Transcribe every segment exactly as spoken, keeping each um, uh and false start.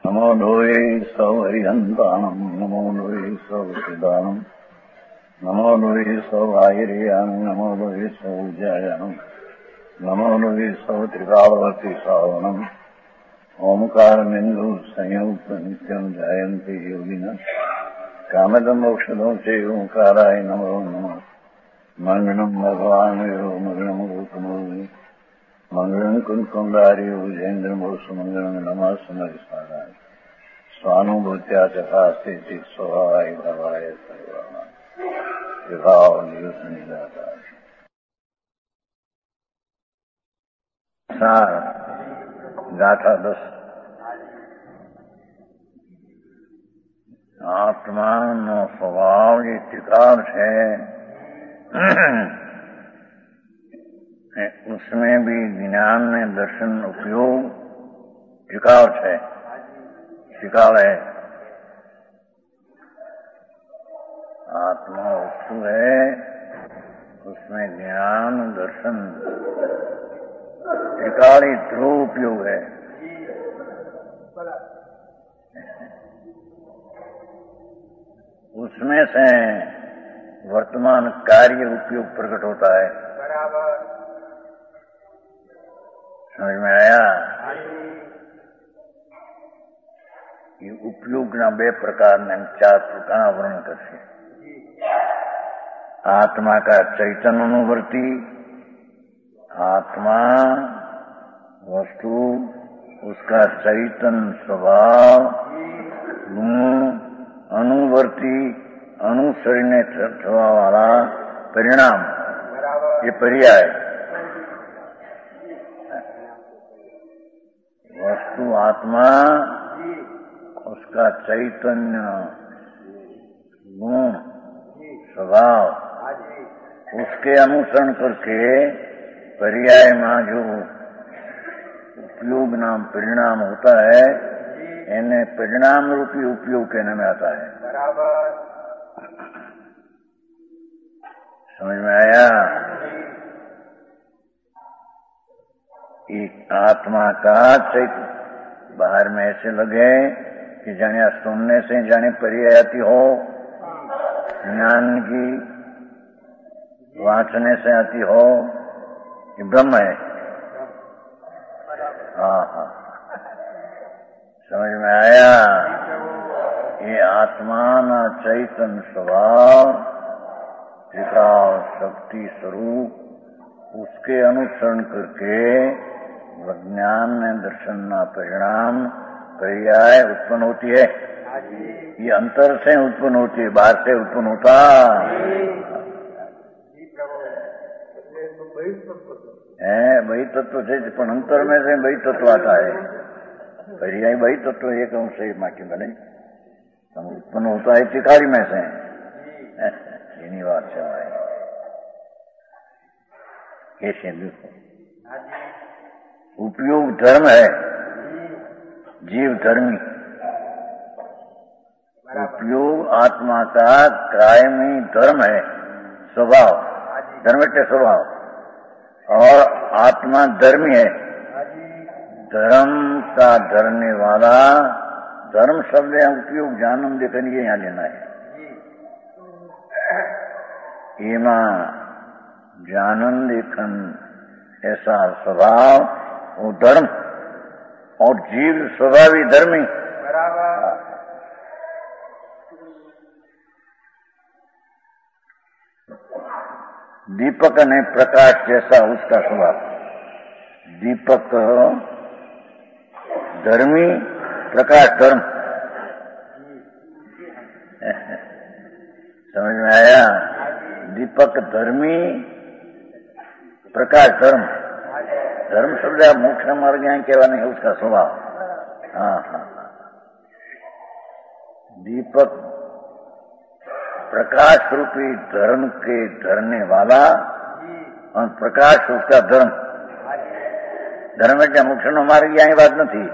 नमो लोये सौहरिहन्ताणम् नमो लोये सौचिदानम् नमो लोये सौभागिर्याम् नमो लोये सौजयानम् नमो लोये सौत्रिकावती सावनम् ओंकारमिन्दु संयुक्त नित्यम् जयन्ति योगिनः कामदम् मोक्षदम् च ओंकाराय नमो नमः मङ्गलम् भगवान् यो मङ्गलम् गौतमोऽग्नि मंगलम कुंकुंडारी उजेन्द्रमोष मंगलम नमः समरिसाराय स्वानुभूत्या चकास्ते चित स्वभावाय भवाय सर्वाना विभाव निदाताय सार गाथा दस आत्मा नो स्वभाव ये टिकाव है उसमें भी ज्ञान में दर्शन उपयोग टिकाव है टिकाव है। आत्मा वस्तु है, उसमें ज्ञान दर्शन टिकाली ध्रुव उपयोग है। उसमें से वर्तमान कार्य उपयोग प्रकट होता है। समझ में आया? ये उपयोग ना बे प्रकार ने चार प्रकार वर्णन करते। आत्मा का चैतन्य अनुवर्ती, आत्मा वस्तु, उसका चैतन्य स्वभाव, गुण, अनुवर्ती, अनुसरने छवा वाला परिणाम, ये पर्याय। वस्तु आत्मा, उसका चैतन्य, गुण, स्वभाव, उसके अनुसरण करके पर्याय में जो उपयोग नाम परिणाम होता है, इन्हें परिणाम रूपी उपयोग कहने में आता है। समझ में आया? एक आत्मा का चैतन्य बाहर में ऐसे लगे कि जाने सुनने से जाने पर्याय आती हो, ज्ञान की वाचने से आती हो, ये ब्रह्म है। हाँ हाँ, समझ में आया? ये आत्मा ना चैतन्य स्वभाव, त्रिकाल शक्ति स्वरूप, उसके अनुसरण करके ज्ञान में दर्शन ना परिणाम पर्याय उत्पन्न होती है। ये अंतर से उत्पन्न होती है, बाहर से उत्पन्न होता है। वही तत्व से पण अंतर में से वही तत्व आता है। पर्याय वही तत्व एक अंश से माटी बने उत्पन्न होता है तिकारी में से। इन्हीं बात से है कैसे देखो, उपयोग धर्म है, जीव धर्मी। उपयोग आत्मा का कायमी धर्म है, स्वभाव, धर्म के स्वभाव, और आत्मा धर्मी है। धर्म का धरने वाला, धर्म शब्द है उपयोग जानम देखने यहाँ लेना है। एमा जानन देखन ऐसा स्वभाव वो धर्म, और जीव स्वभावी धर्मी। दीपक ने प्रकाश जैसा उसका स्वभाव। दीपक धर्मी, प्रकाश धर्म। समझ में आया? दीपक धर्मी, प्रकाश धर्म। धर्म शब्द मोक्ष मार्ग यहाँ केवल नहीं, उसका स्वभाव। हाँ हाँ, दीपक प्रकाश रूपी धर्म के धरने वाला, और प्रकाश उसका धर्म। धर्म क्या मोक्ष नो मार्ग यहाँ बात नहीं।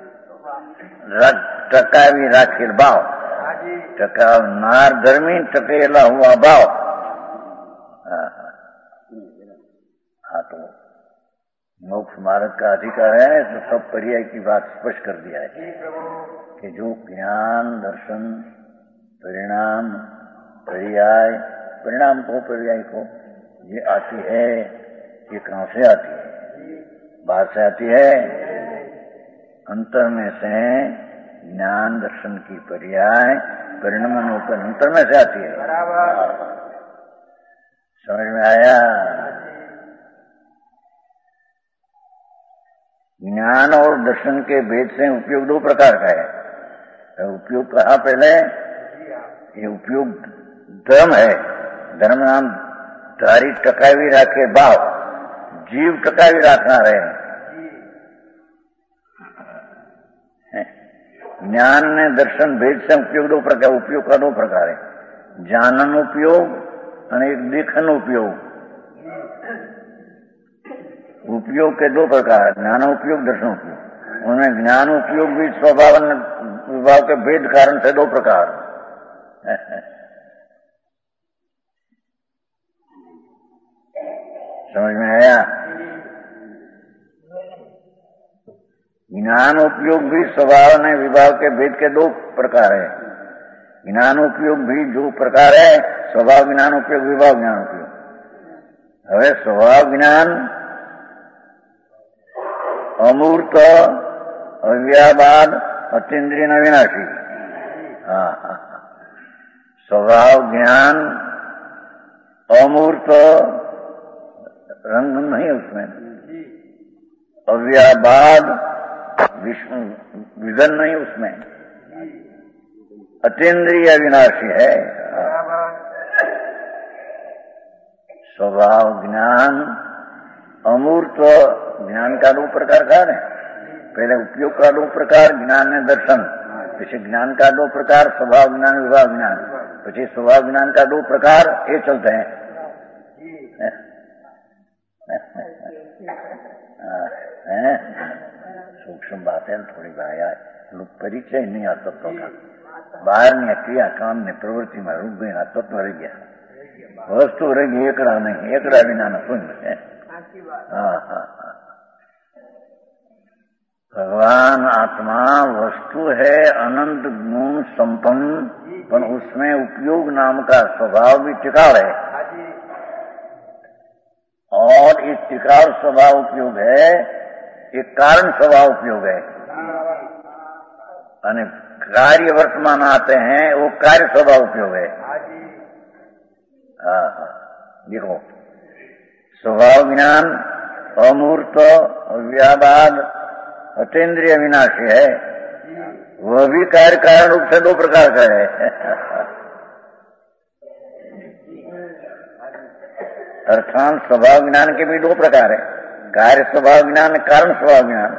टकावी राखेल भाव, टकावनार धर्मी, टकेला हुआ भाव। हाँ तो मोक्ष मार्ग भारत का अधिकार है तो सब पर्याय की बात स्पष्ट कर दिया है कि जो ज्ञान दर्शन परिणाम पर्याय, परिणाम को पर्याय को ये आती है, ये कहां से आती है? बाहर से आती है। अंतर में से ज्ञान दर्शन की पर्याय परिणाम होकर अंतर में से आती है। समझ में आया? ज्ञान और दर्शन के भेद से उपयोग दो प्रकार का है। उपयोग कहा पहले, ये उपयोग धर्म है। धर्म नाम धारी टकावी राखे भाव, जीव टकावी राखना रहे। ज्ञान ने दर्शन भेद से उपयोग दो प्रकार, उपयोग का दो प्रकार है, जानन उपयोग और एक देखन उपयोग। उपयोग के दो प्रकार, ज्ञान उपयोग दर्शन उपयोग। उनमें ज्ञान उपयोग भी स्वभाव विभाव के भेद कारण से दो प्रकार। समझ में आया? ज्ञान उपयोग भी स्वभाव ने विभाव के भेद के दो प्रकार है। ज्ञान उपयोग भी जो प्रकार है, स्वभाव ज्ञान उपयोग, विभाव ज्ञान उपयोग। हवे स्वभाव ज्ञान अमूर्त, अव्याबाद, अतीन्द्रिय अविनाशी। हाँ हाँ, स्वभाव ज्ञान अमूर्त, रंग नहीं उसमें, अव्याबाद, विघन नहीं उसमें, अतीन्द्रिय अविनाशी है। स्वभाव ज्ञान अमूर्त ज्ञान का दो प्रकार का है। पहले उपयोग का दो प्रकार, ज्ञान ने दर्शन। पीछे ज्ञान का दो प्रकार, स्वभाव ज्ञान विभाव ज्ञान। पीछे स्वभाव ज्ञान का दो प्रकार, ये चलते हैं। सूक्ष्म बातें थोड़ी भाया, परिचय नहीं आ तत्व का, बाहर नहीं क्रिया काम ने प्रवृत्ति में रुक गई, तत्व रह गया, वस्तु रह गई, एकड़ा नहीं, एकड़ा बिना न शून्य है। हाँ हाँ हाँ, भगवान आत्मा वस्तु है अनंत गुण संपन्न, पर उसमें उपयोग नाम का स्वभाव भी टिकाव है। और इस टिकाव स्वभाव उपयोग है, एक कारण स्वभाव उपयोग है। यानी कार्य वर्तमान आते हैं, वो कार्य स्वभाव उपयोग है। हाँ हाँ, देखो स्वभाव ज्ञान अमूर्त, अव्याबाद, अतीन्द्रिय विनाशी है। वह भी कार्य कारण रूप से दो प्रकार का है। अर्थात स्वभाव ज्ञान के भी दो प्रकार है, कार्य स्वभाव ज्ञान, कारण स्वभाव ज्ञान।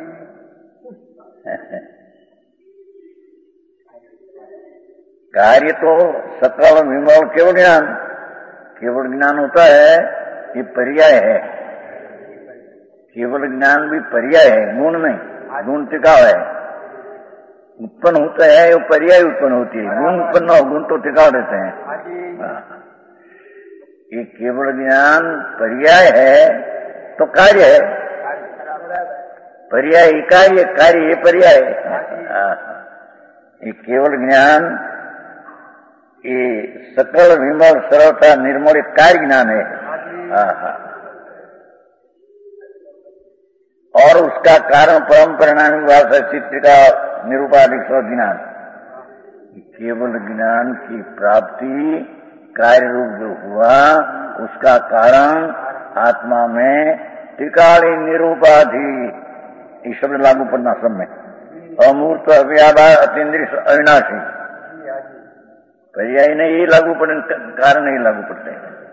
कार्य तो सकल विमल केवल ज्ञान, केवल ज्ञान होता है, ये पर्याय है। केवल ज्ञान भी पर्याय है, गुण नहीं, गुण टिकाव है। उत्पन्न होता है, वो पर्याय उत्पन्न होती है। गुण उत्पन्न हो, गुण तो टिकाव देते हैं। ये केवल ज्ञान पर्याय है तो कार्य है, पर्याय कार्य, कार्य ये पर्याय है। ये केवल ज्ञान, ये सकल विमल सरलता निर्मल कार्य ज्ञान है। और उसका कारण परम परिणाम विभाव से चित्त का निरूपाधिक ज्ञान। केवल ज्ञान की प्राप्ति कार्य रूप जो हुआ, उसका कारण आत्मा में टिकाली निरूपाधि, ये शब्द लागू पड़ना सब में। अमूर्त, अव्याबाद, अतीन्द्रिय अविनाशी, पर्याय नहीं, ये लागू पड़े, कारण नहीं लागू पड़ते।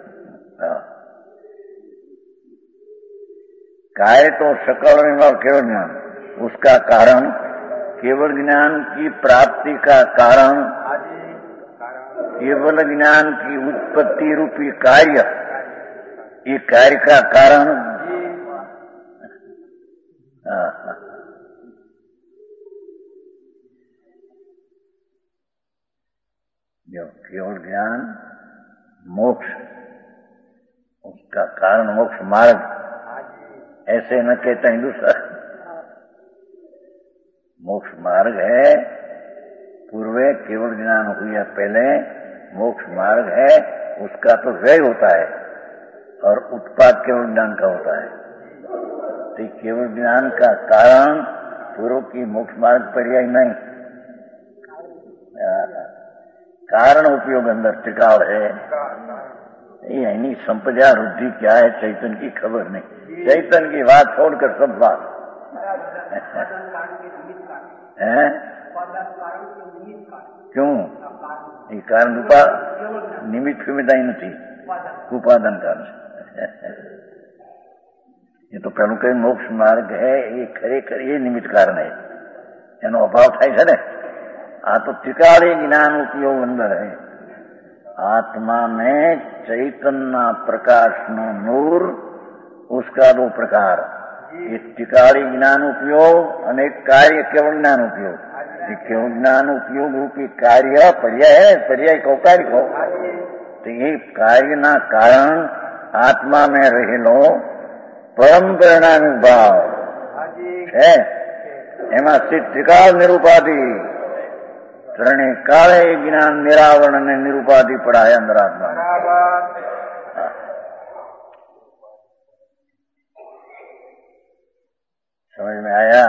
कार्य तो सकल विमल केवल ज्ञान, उसका कारण केवल ज्ञान की प्राप्ति का कारण, केवल ज्ञान की उत्पत्ति रूपी कार्य, ये कार्य का कारण। जो केवल ज्ञान मोक्ष, उसका कारण मोक्ष मार्ग, ऐसे न कहते हैं दूसरा। मोक्ष मार्ग है, पूर्वे केवल ज्ञान हुआ पहले मोक्ष मार्ग है, उसका तो व्यय होता है और उत्पाद केवल ज्ञान का होता है। तो केवल ज्ञान का कारण पूर्व की मोक्ष मार्ग पर्याय नहीं, कारण उपयोग अंदर टिकाव है। यानी संपदा रुद्धि क्या है चैतन्य की खबर नहीं, चैतन्य की बात छोड़कर सब बात है। क्यों? ये कारण रूपा निमित्त फिमिता ही नहीं, उपादान कारण। ये तो पहलू कई मोक्ष मार्ग है, ये खरेखर ये निमित्त कारण है, એનો અભાવ થાય છે ને। આ તો ત્રિકાળી જ્ઞાન ઉપયોગ અંદર है। आत्मा में चैतन्य प्रकाश नो नूर, उसका दो प्रकार, ये त्रिकाली ज्ञान उपयोग अनेक कार्य केवल ज्ञान उपयोग। ये केवल ज्ञान उपयोग रूपी कार्य पर्याय है, पर्याय को कार्य को। तो ये कार्य ना कारण आत्मा में रहेलो परम परिणामी भाव है, एमा सिद्ध त्रिकाल निरूपाधि ત્રણે કાળે જ્ઞાન નિરાવરણ અને નિરૂપાધિ પડાય અંદર આત્મા। समझ में आया?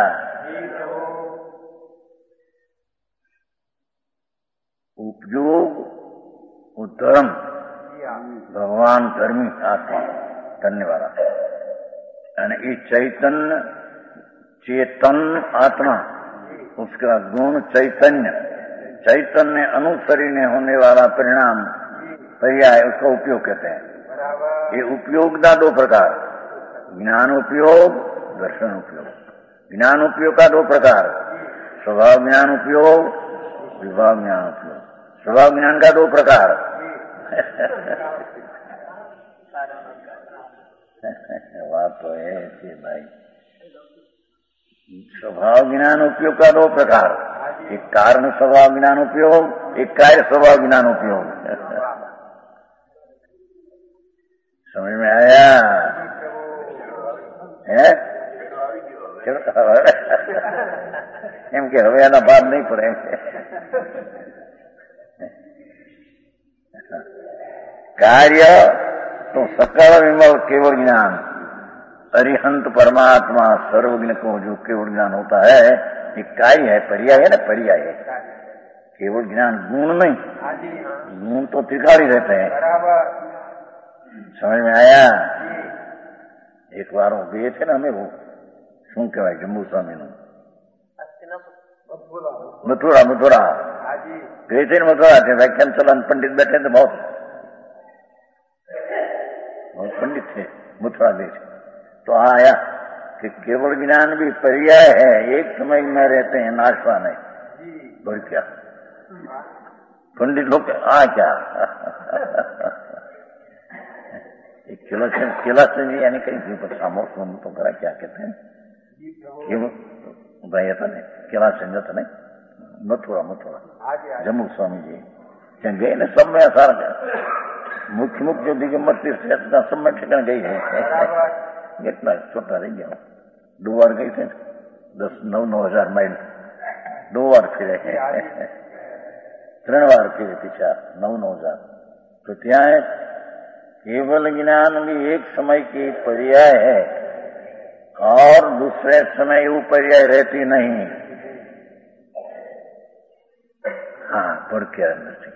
उपयोग धर्म भगवान धर्मी आत्मा धन्यवाद। ये चैतन्य चेतन आत्मा, उसका गुण चैतन्य, चैतन्य अनुसरीने होने वाला परिणाम पर्याय, उसका उपयोग कहते हैं। ये उपयोग का दो प्रकार, ज्ञान उपयोग, दर्शन उपयोग। ज्ञान उपयोग का दो प्रकार, स्वभाव ज्ञान उपयोग, विभाग ज्ञान उपयोग। स्वभाव ज्ञान का दो प्रकार बात तो है कि भाई स्वभाव ज्ञान उपयोग का दो प्रकार, एक कारण स्वभाव ज्ञान उपयोग, एक कार्य स्वभाव ज्ञान उपयोग। समझ में आया है? एम के હવે આના બાદ નહીં પડે। कार्य तो सकल विमल केवल ज्ञान, अरिहंत परमात्मा सर्वज्ञ को जो केवल ज्ञान होता है, ये कार्य है, पर्याय है ना, पर्याय है। केवल ज्ञान गुण नहीं, गुण तो त्रिकाली रहते हैं। समझ में आया? एक बार वो गए थे ना, हमें वो શું કહેવાય જંબુ સ્વામીનું મથુરા, મથુરા ગए थे ना मथुरा थे, व्याख्यान चलन पंडित बैठे थे, बहुत बहुत पंडित थे, मथुरा गए थे। तो आया कि केवल ज्ञान भी पर्याय है, एक समय में रहते हैं, नाशवान है। बोल क्या पंडित लोग आ क्या किलासन जी यानी कहीं पर सामोक तो करा, क्या कहते हैं भाई था नहीं, किलासन था नहीं, मथुरा, मथुरा जम्मू स्वामी जी ત્યાં ગઈ ને सब में सारा मुख्य मुख्य जो दिगंबर तीर्थ है सब में ठिकाने गई है। कितना छोटा रह गया, दो बार गई थे, दस नौ नौ हजार माइल दो बार फिरे, त्रण बार फिरे पीछा नौ नौ हजार। तो त्या केवल ज्ञान भी एक समय की पर्याय है और दूसरे समय वो पर्याय रहती नहीं। हाँ, बढ़ के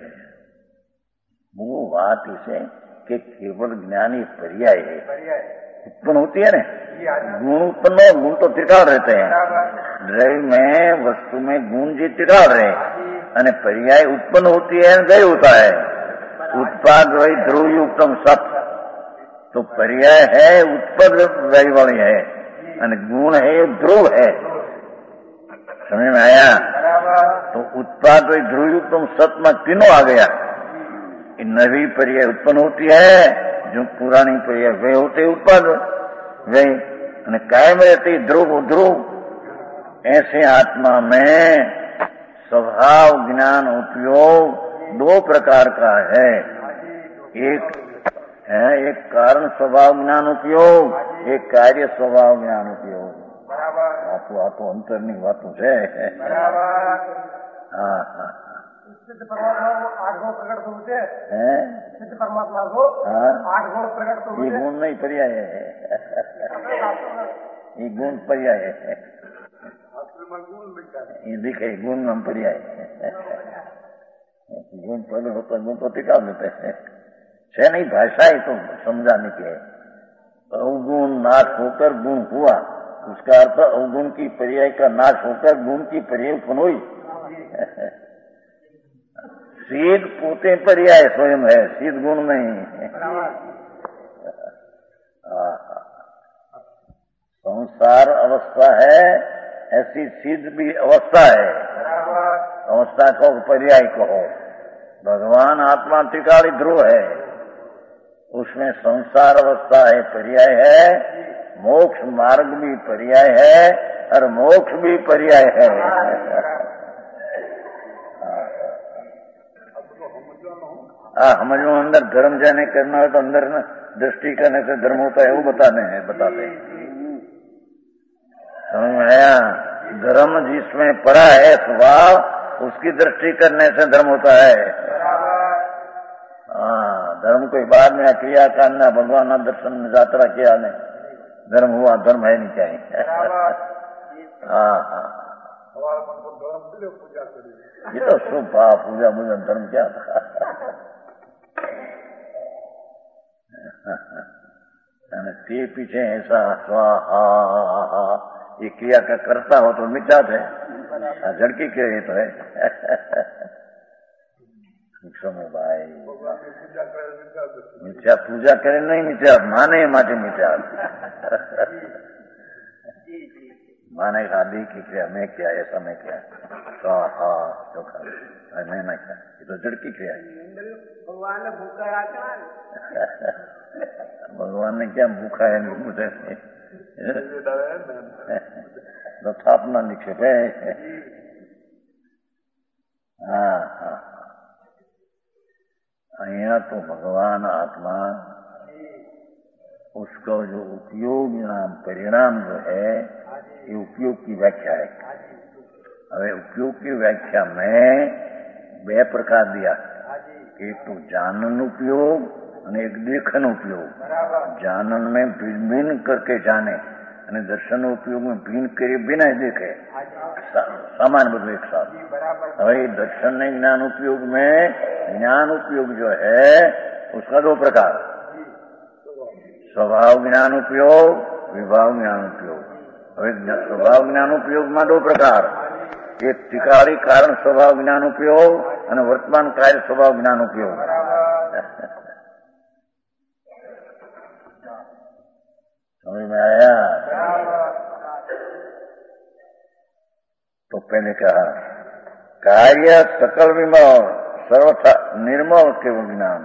वो बात इसे कि केवल ज्ञान ही पर्याय है, उत्पन्न होती है ना, गुण उत्पन्न हो, गुण तो त्रिकाल रहते हैं, द्रव्य में वस्तु में गुण जी त्रिकाल रहे, અને पर्याय उत्पन्न होती है, गई होता है। उत्पाद वही ध्रुव उत्तम सत, तो पर्याय है उत्पन्न वही वाली है, અને गुण है ध्रुव है। समझ में आया? तो उत्पाद वही ध्रुव उत्तम सत में तीनों आ गया। नवी पर्याय उत्पन्न होती है, जो पुरानी पर्याय वे होते उत्पाद वे, कायम रहती ध्रुव ध्रुव। ऐसे आत्मा में स्वभाव ज्ञान उपयोग दो प्रकार का है। एक है, एक कारण स्वभाव ज्ञान उपयोग, एक कार्य स्वभाव ज्ञान उपयोग. बापू आ तो અંતરની વાતો છે. હા હા સિદ્ધ પરમાત્મા આઠ ગુણ પ્રગટ થયું છે. હે સિદ્ધ પરમાત્મા કો આઠ ગુણ પ્રગટ થયું છે. એ ગુણ નહીં પર્યાય હે, એ ગુણ પર્યાય હે, ये दिखे गुण हम पर्याय गुण पहले होता गुण तो टिका देते हैं है नहीं. भाषा ही तो समझाने की है. अवगुण नाश होकर गुण हुआ, उसका अर्थ अवगुण की पर्याय का नाश होकर गुण की पर्याय उत्पन्न हुई. सीध पोते पर्याय स्वयं है, सीध गुण नहीं. संसार अवस्था है, ऐसी सिद्ध भी अवस्था है. अवस्था को पर्याय कहो. भगवान आत्मा त्रिकाली ध्रुव है, उसमें संसार अवस्था है पर्याय है, मोक्ष मार्ग भी पर्याय है और मोक्ष भी पर्याय है. हाँ समझो. अंदर धर्म जाने करना हो तो अंदर न दृष्टि करने से धर्म होता है, वो बताने हैं बताते हैं. समझ में आया? धर्म जिसमें पड़ा है स्वभाव, उसकी दृष्टि करने से धर्म होता है. हाँ धर्म कोई बाद में क्रिया करना, भगवान दर्शन यात्रा किया ने धर्म हुआ, धर्म है नहीं चाहिए. हाँ हाँ ये तो शुभ भाव पूजा मुझे धर्म क्या था. के पीछे ऐसा स्वाहा ये क्रिया का करता हो तो मिथ्या है, झड़की के ये तो है. समय भाई मिथ्या पूजा करे नहीं, मिथ्या माने माटे मिथ्या. माने खाली की क्रिया मैं क्या ऐसा मैं क्या स्वाहा चौखा मैं ना क्या, ये तो झड़की क्रिया है. भगवान ने भूखा रखा है. भगवान ने क्या भूखा है मुझे तो स्थापना निक्षेप है. हाँ हाँ यहाँ तो भगवान आत्मा उसका जो उपयोग नाम परिणाम जो है ये उपयोग की व्याख्या है. હવે उपयोग की व्याख्या में બે પ્રકાર दिया. एक तो जानन उपयोग અને એક દેખન उपयोग. जानन में भिन्न भिन्न करके जाने અને दर्शन उपयोग में भिन्न करे बिना देखे, सामान्य बदल एक साथ. હવે दर्शन ने ज्ञान उपयोग में ज्ञान उपयोग जो है उसका दो प्रकार, स्वभाव ज्ञान उपयोग, विभाव ज्ञान उपयोग. હવે स्वभाव ज्ञान उपयोग में दो प्रकार, एक त्रिकाली कारण स्वभाव ज्ञान उपयोग અને वर्तमान कार्य स्वभाव ज्ञान उपयोग. समझ में आया? तो पहले कहा कार्य सकल विमल सर्वथा निर्मल केवल ज्ञान,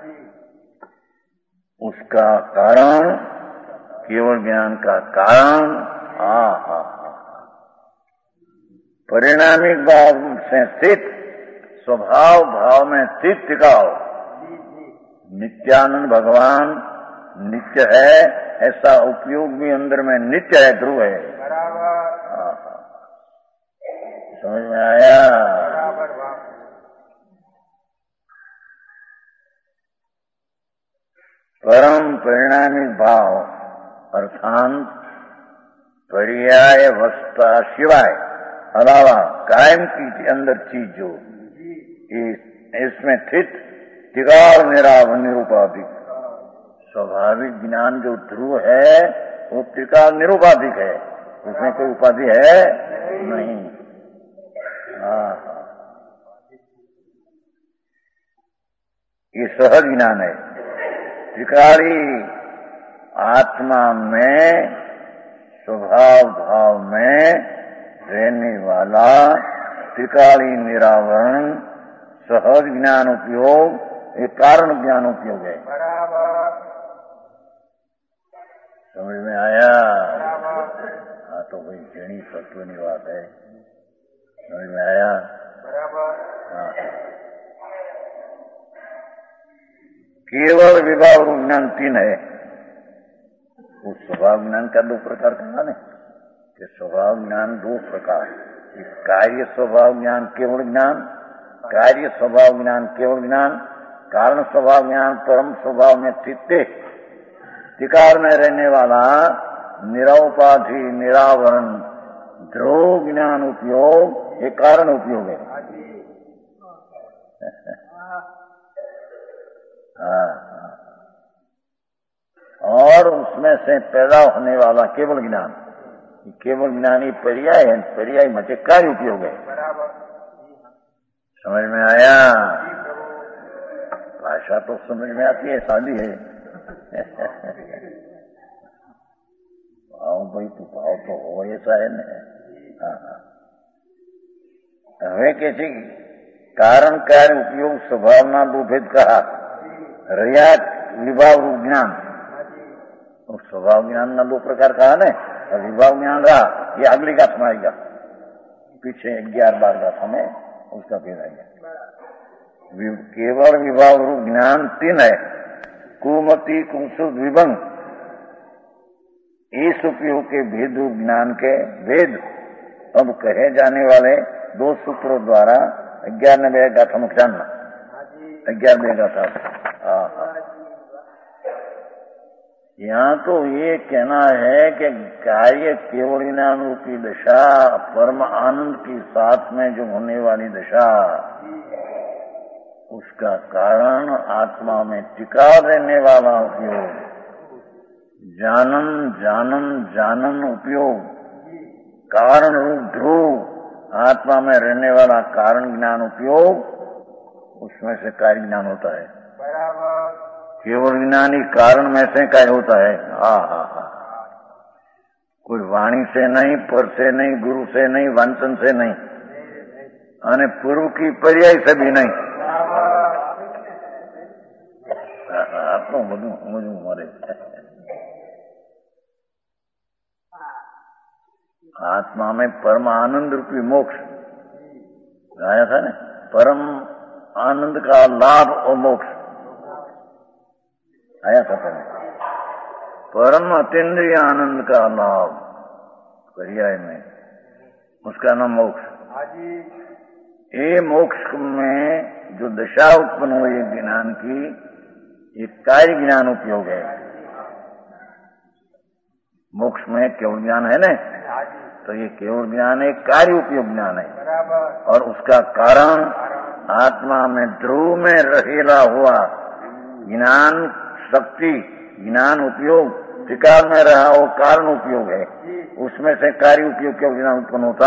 उसका कारण केवल ज्ञान का कारण. हा हा परिणामिक भाव से स्थित, स्वभाव भाव में स्थित टिकाओ. नित्यानंद भगवान नित्य है, ऐसा उपयोग भी अंदर में नित्य है, ध्रुव है. समझ में आया? परम परिणामिक भाव अर्थात पर्याय अवस्था सिवाय अलावा कायम की अंदर चीज जो इसमें स्थित टिकाव निराव निरूपाधिक. स्वाभाविक ज्ञान जो ध्रुव है वो टिकाव निरूपाधिक है, उसमें कोई उपाधि है नहीं. हाँ ये सहज ज्ञान है. त्रिकाली आत्मा में स्वभाव भाव में रहने वाला त्रिकाली निरावरण सहज ज्ञान उपयोग ये कारण ज्ञान उपयोग है. समझ में आया? हाँ तो भाई जनी तत्व की बात है. समझ में आया? हाँ केवल विभाव रूप ज्ञान तीन है। उस स्वभाव ज्ञान का दो प्रकार कहा ना कि स्वभाव ज्ञान दो प्रकार, कार्य स्वभाव ज्ञान केवल ज्ञान, कार्य स्वभाव ज्ञान केवल ज्ञान, कारण स्वभाव ज्ञान परम स्वभाव में स्थित त्रिकाल में रहने वाला निरवपाधि निरावरण ध्रुव ज्ञान उपयोग ये कारण उपयोग है। हाँ, और उसमें से पैदा होने वाला केवल ज्ञान, केवल ज्ञान ही पर्याय है, पर्याय मचे कार्य उपयोग है। समझ में आया? भाषा तो समझ में आती है, शादी है। भाव भाई तो भाव तो हो ऐसा है न। हाँ हाँ, હવે કે છે કારણ કાર્ય ઉપયોગ સ્વભાવના દો ભેદ કहा રહ્યા વિભાવ રૂપ જ્ઞાન, और स्वभाव ज्ञान ना दो प्रकार कहा ना, और विभाव ज्ञान रहा ये अगली गाथ में आएगा, पीछे ग्यारह बार गाथा में उसका फिर आएगा। केवल विभाव रूप ज्ञान तीन है, कुमति कुमसुद विभंग, इस उपयोग के भेद रूप ज्ञान के भेद अब कहे जाने वाले दो सूत्रों द्वारा ग्यारहवें गाथा में जानना, ग्यारहवें गाथा। यहाँ तो ये कहना है कि कार्य केवल ज्ञान रूपी दशा परम आनंद की साथ में जो होने वाली दशा, उसका कारण आत्मा में टिका रहने वाला उपयोग, जानन जानन जानन उपयोग, कारण रूप ध्रुव आत्मा में रहने वाला कारण ज्ञान उपयोग, उसमें से कार्य ज्ञान होता है। केवल ज्ञान ही कारण में से कार्य होता है। हाँ हाँ हाँ, कोई वाणी से नहीं, पर से नहीं, गुरु से नहीं, वांचन से नहीं, અને પૂર્વ की पर्याय से भी नहीं। આપણું બધું સમજવું મળે। आत्मा में परम आनंद रूपी मोक्ष आया था ना, परम आनंद का लाभ और मोक्ष आया था पहले, परम अतीन्द्रिय आनंद का लाभ पर्याय में, उसका नाम मोक्ष। ये मोक्ष में जो दशा उत्पन्न हुई है ज्ञान की, ये कार्य ज्ञान उपयोग है। मोक्ष में केवल ज्ञान है ना, तो ये केवल ज्ञान एक कार्य उपयोग ज्ञान है, और उसका कारण आत्मा में ध्रुव में रहेला हुआ ज्ञान शक्ति, ज्ञान उपयोग त्रिकाल में रहा वो कारण उपयोग है, उसमें से कार्य उपयोग केवल ज्ञान उत्पन्न होता।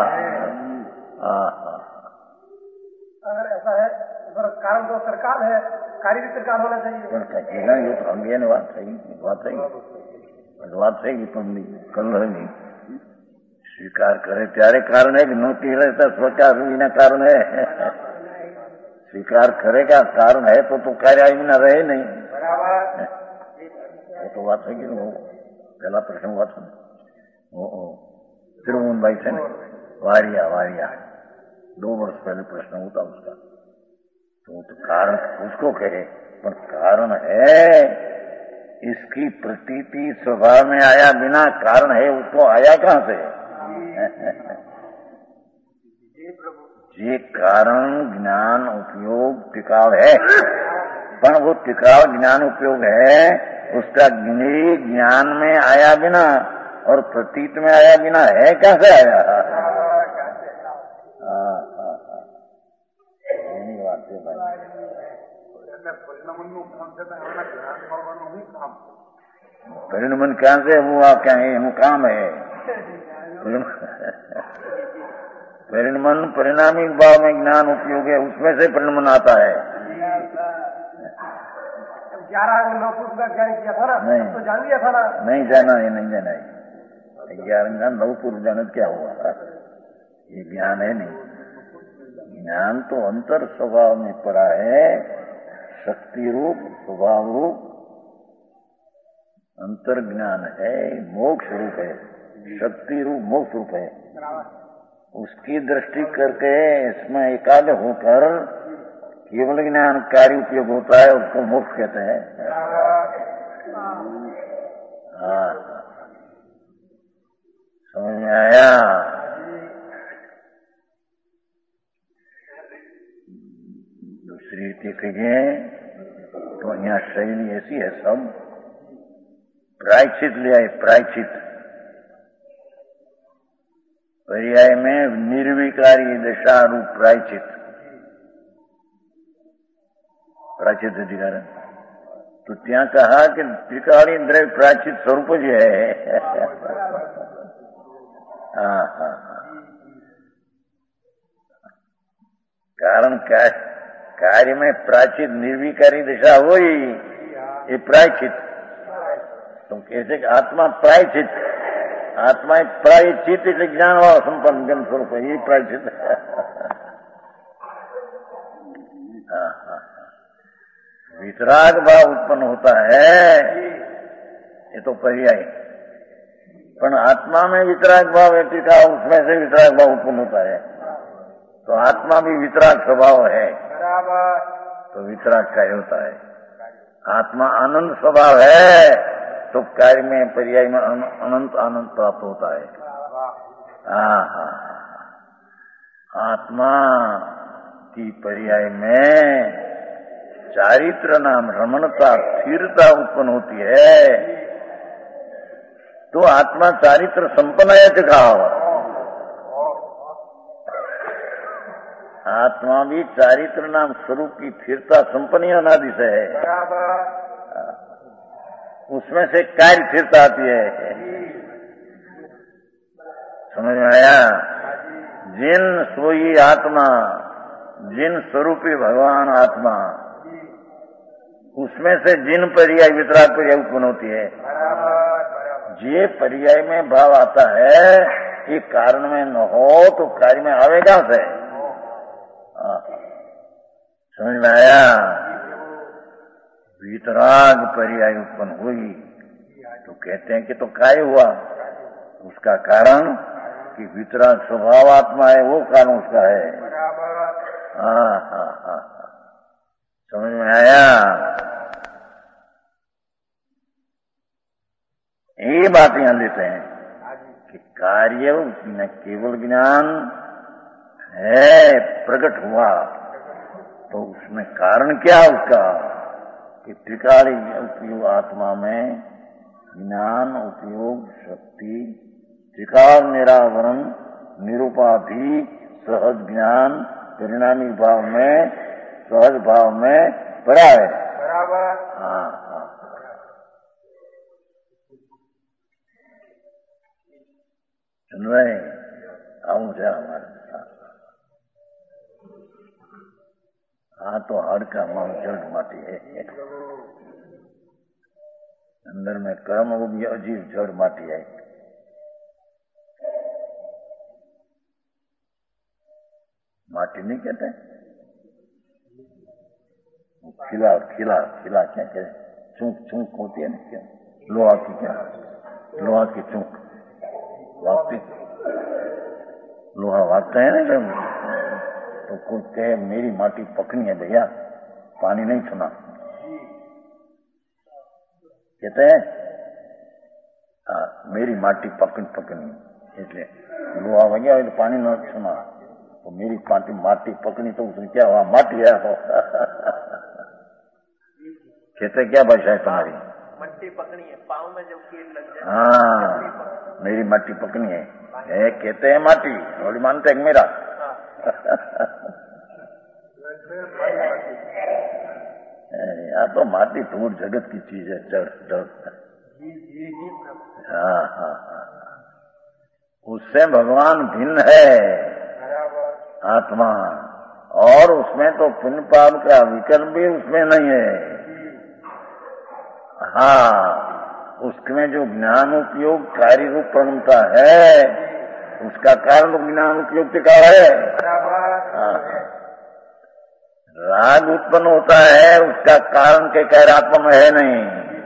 अगर ऐसा है अगर कारण तो सरकार है, कार्य भी सरकार होना चाहिए। ये तो अंगे ने बात सही बात सही बात सही तुम कल नहीं स्वीकार करे त्यारे कारण है कि नौती रहता स्वीकार बिना कारण है। स्वीकार करेगा कारण है तो तो कार्य बिना रहे नहीं। वो तो बात है कि वो पहला प्रश्न हुआ था तिरुवन भाई से वारिया वारिया दो वर्ष पहले प्रश्न होता उसका, तो, तो कारण उसको कहे, पर कारण है इसकी प्रतीति स्वभाव में आया बिना कारण है उसको आया कहां से? ये कारण ज्ञान उपयोग टिकाव है, पर वो टिकाव ज्ञान उपयोग है उसका ज्ञान में आया बिना और प्रतीत में आया बिना है कैसे आया? परिणमन क्या से हुआ क्या है? वो काम है परिणमन परिणामी भाव में ज्ञान उपयोग है, उसमें से परिणमन आता है। ग्यारह नौ पुरुष का ज्ञान किया था ना, नहीं तो जान लिया था ना, नहीं जाना है, नहीं जाना है। ग्यारह ज्ञान नौ पुरुष जाने क्या हुआ? ये ज्ञान है नहीं, ज्ञान तो अंतर स्वभाव में पड़ा है, शक्ति रूप स्वभाव रूप अंतर ज्ञान है, मोक्ष रूप है, शक्ति रूप मोक्ष रूप है। उसकी दृष्टि करके इसमें एकाग्र होकर केवल ज्ञान कार्य उपयोग होता है, उसको मोक्ष कहते हैं। हाँ, समझ में आया? दूसरी रीति कहिए तो यहाँ शैली ऐसी है, सब प्रायश्चित ले आए, प्रायश्चित पर्याय में निर्विकारी दशा रूप प्रायश्चित, प्रायश्चित अधिकार। तो ત્યાં कहा कि त्रिकाली द्रव्य प्रायश्चित स्वरूप जो है। हाँ हाँ कारण क्या, कार्य में प्रायश्चित निर्विकारी दिशा हो ही ये प्रायश्चित। तुम कैसे आत्मा प्रायश्चित, आत्मा प्रायश्चित એટલે જ્ઞાન વાળો સંપન્ન જન સ્વરૂપ, ये प्रायश्चित। हाँ हाँ वितराग भाव उत्पन्न होता है, ये तो पर्याय। पर आत्मा में वितराग भाव है, उसमें से वितराग भाव उत्पन्न होता है, तो आत्मा भी वितराग स्वभाव है, तो वितराग कार्य होता है। आत्मा आनंद स्वभाव है, तो कार्य में पर्याय में अनंत आनंद प्राप्त होता है। हाँ हाँ आत्मा की पर्याय में चारित्र नाम रमणता स्थिरता उत्पन्न होती है, तो आत्मा चारित्र संपन्न है दिखाओ। आत्मा भी चारित्र नाम स्वरूप की स्थिरता संपन्न अनादि से है, उसमें से कार्य स्थिरता आती है। समझ में आया? जिन सोई आत्मा, जिन स्वरूपी भगवान आत्मा, उसमें से जिन पर्याय वितराग पर्याय उत्पन्न होती है, जे पर्याय में भाव आता है, ये कारण में न हो तो कार्य में आवेगा से। समझ में आया? वितराग पर्याय उत्पन्न हुई तो कहते हैं कि तो काय हुआ, उसका कारण कि वितराग स्वभाव आत्मा है, वो कारण उसका है। हाँ हाँ हाँ समझ में आया? ये बात यहां लेते हैं कि कार्य न केवल ज्ञान है प्रकट हुआ, तो उसमें कारण क्या उसका कि त्रिकाली उपयोग आत्मा में ज्ञान उपयोग शक्ति, त्रिकाल निरावरण निरूपाधि सहज ज्ञान परिणामी भाव में सहज भाव में पड़ा है। बराबर। हाँ हाँ सुन रहे? आऊं क्या हमारे हाँ तो हड़ का मन जड़ माटी है, अंदर में कर्म वो भी अजीब जड़ माटी है। माटी नहीं कहते, खिला खिला खिला क्या कहते, चूक चूक होती है ना, क्या लोहा की, क्या लोहा की चूक वागती, लोहा वागता है ना जब, तो कोई कहे मेरी माटी पकनी है भैया, पानी नहीं छूना, कहते हैं हाँ मेरी माटी पकन पकनी, इसलिए लोहा वगैरह तो पानी न छूना, तो मेरी पाटी माटी पकनी तो उसने क्या हुआ, माटी है हो। कहते क्या भाषा है तुम्हारी? मट्टी पकनी है, पाँव में जब कील लग जाए। हाँ मेरी माटी पकनी है, है कहते हैं माटी, और मानते हैं मेरा। या तो माटी धूल जगत की चीज है, जड़ जड़। हाँ हाँ हाँ उससे भगवान भिन्न है आत्मा, और उसमें तो पुण्य पाप का विकल्प भी उसमें नहीं है। हाँ उसमें जो ज्ञान उपयोग कार्य रूप प्रगमता है, उसका कारण तो ज्ञान उपयोग का है। हाँ राग उत्पन्न होता है, उसका कारण के कार्य आत्मा में है नहीं।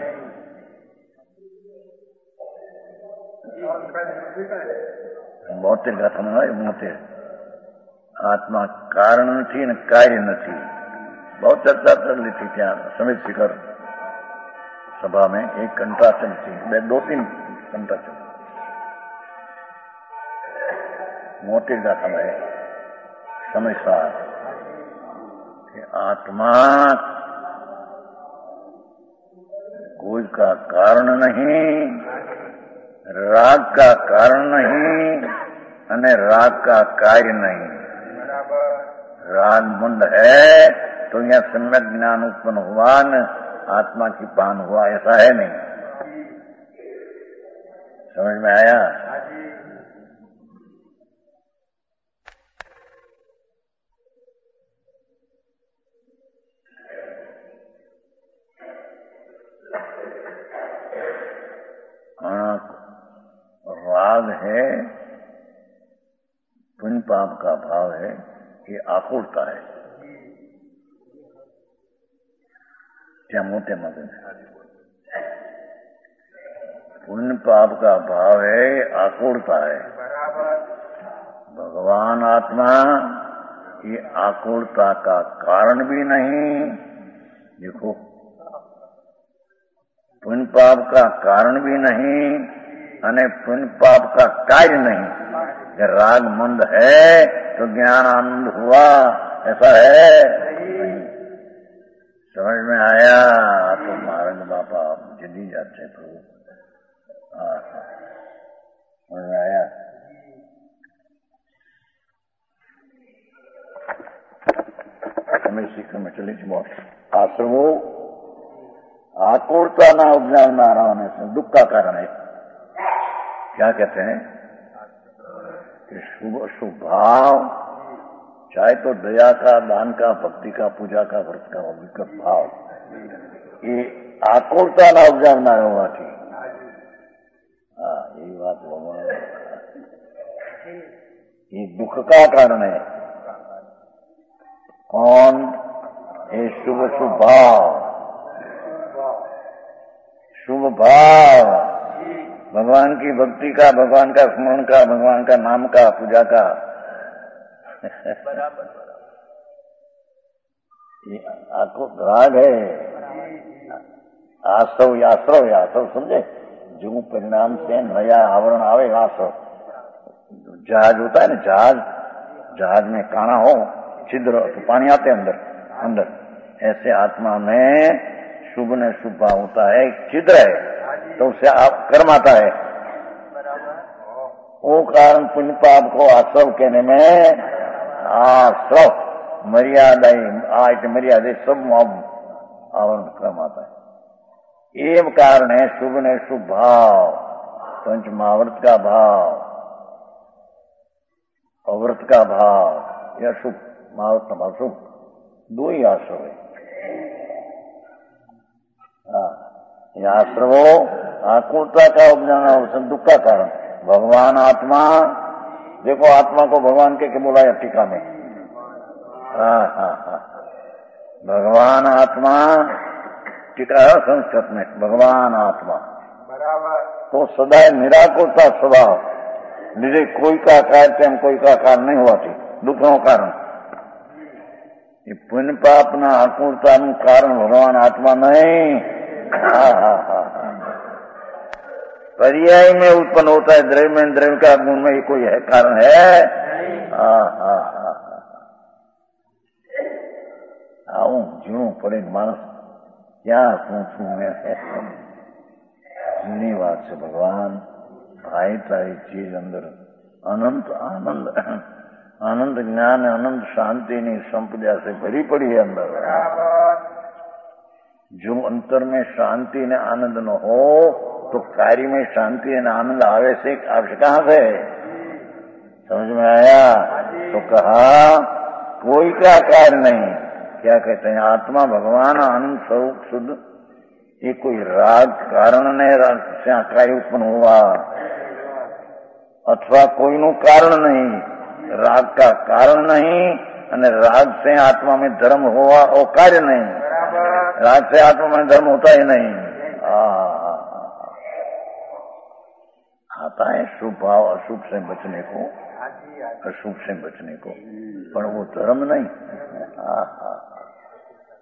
मोतिर कथन है, मोतिर आत्मा कारण નથી ને કાર્ય નથી, बहुत चर्चा चली थी क्या समित शिखर सभा में, एक घंटा चली थी, दो तीन घंटा चली, मोटी गाथा है समय सार कि आत्मा कोई का कारण नहीं, राग का कारण नहीं અને राग का कार्य नहीं। राग मुंड है तो यहाँ सम्यक ज्ञान उत्पन्न हुआ न आत्मा की पान हुआ, ऐसा है नहीं। समझ में आया? राग है पुण्य पाप का भाव है, ये आकुलता है, क्या मोटे मत पुण्य पाप का भाव है, आकुलता है। भगवान आत्मा ये आकुलता का कारण भी नहीं, देखो पुण्य पाप का कारण भी नहीं अने पुण्य पाप का कार्य नहीं। राग मंद है तो ज्ञान आनंद हुआ, ऐसा है नहीं। समझ में आया? तो महाराज बापा जल्दी जाते प्रभु, समझ में आया? हमें सीखने में चली थी बहुत। आश्रमो आकुलता ना उपजावनारा होने से दुख का कारण है। क्या कहते हैं कि शुभ शुभ भाव, चाहे तो दया का, दान का, भक्ति का, पूजा का, व्रत का विकट भाव, ये आकुलता ना उपजावनारा हुआ थी। हाँ, यही बात भगवान, ये दुख का कारण है। कौन? ये शुभ शुभ भाव, शुभ भाव भगवान की भक्ति का, भगवान का स्मरण का, भगवान का नाम का, पूजा का। बराबर ये आपको राग है। आश्रव आश्रव आश्रव समझे, जो परिणाम से नया आवरण आवे आश्रव। जहाज होता है ना, जहाज, जहाज में काना हो, छिद्र तो पानी आते अंदर अंदर, ऐसे आत्मा में शुभ ने शुभ भाव होता है, छिद्र है तो उससे आप कर्म आता है। वो कारण पुण्य पाप को आश्रव कहने में, आश्रव मर्यादा आज मर्यादा सब आवरण कर्म आता है। ये कारण है शुभ ने शुभ भाव, पंच महाव्रत का भाव, अव्रत का भाव या शुभ महाव्रत का भाव, शुभ दो ही आश्रव है। हाँ, ये आश्रवो आकुलता का उपजाना दुख का कारण। भगवान आत्मा, देखो आत्मा को भगवान के, के बोला टीका में। हाँ हाँ हाँ, भगवान आत्मा टीका है संस्कृत में, भगवान आत्मा बराबर। तो सदा निराकुलता स्वभाव, निजे कोई का कार्य तेम कोई का कारण नहीं हुआ थी, दुखों कारण। ये पुण्य पाप ना आकुलता नु कारण भगवान आत्मा नहीं। हाँ हाँ हाँ हाँ, पर्याय में उत्पन्न होता है, द्रव्य में, द्रव्य का गुण में कोई है कारण है? हाँ हाँ हाँ आऊं जीणू पड़े मानस, क्या पूछूं मैं? जीनी बात से भगवान भाई तारी चीज अंदर अनंत आनंद, आनंद ज्ञान, अनंत शांति नहीं संपदा से भरी पड़ी है अंदर। जो अंतर में शांति ने आनंद न हो तो कार्य में शांति ने आनंद आवे से आवश्यक कहां से? समझ में आया? तो कहा कोई का कार्य नहीं। क्या कहते हैं? आत्मा भगवान आनंद स्वरूप शुद्ध, ये कोई राग कारण ने राग से कार्य उत्पन्न हुआ, अथवा कोई नु कारण नहीं, राग का कारण नहीं, અને राग से आत्मा में धर्म हुआ वो कार्य नहीं, राग से आत्मा में धर्म होता ही नहीं। आता है शुभ भाव अशुभ से बचने को, अशुभ से बचने को, पर वो धर्म नहीं।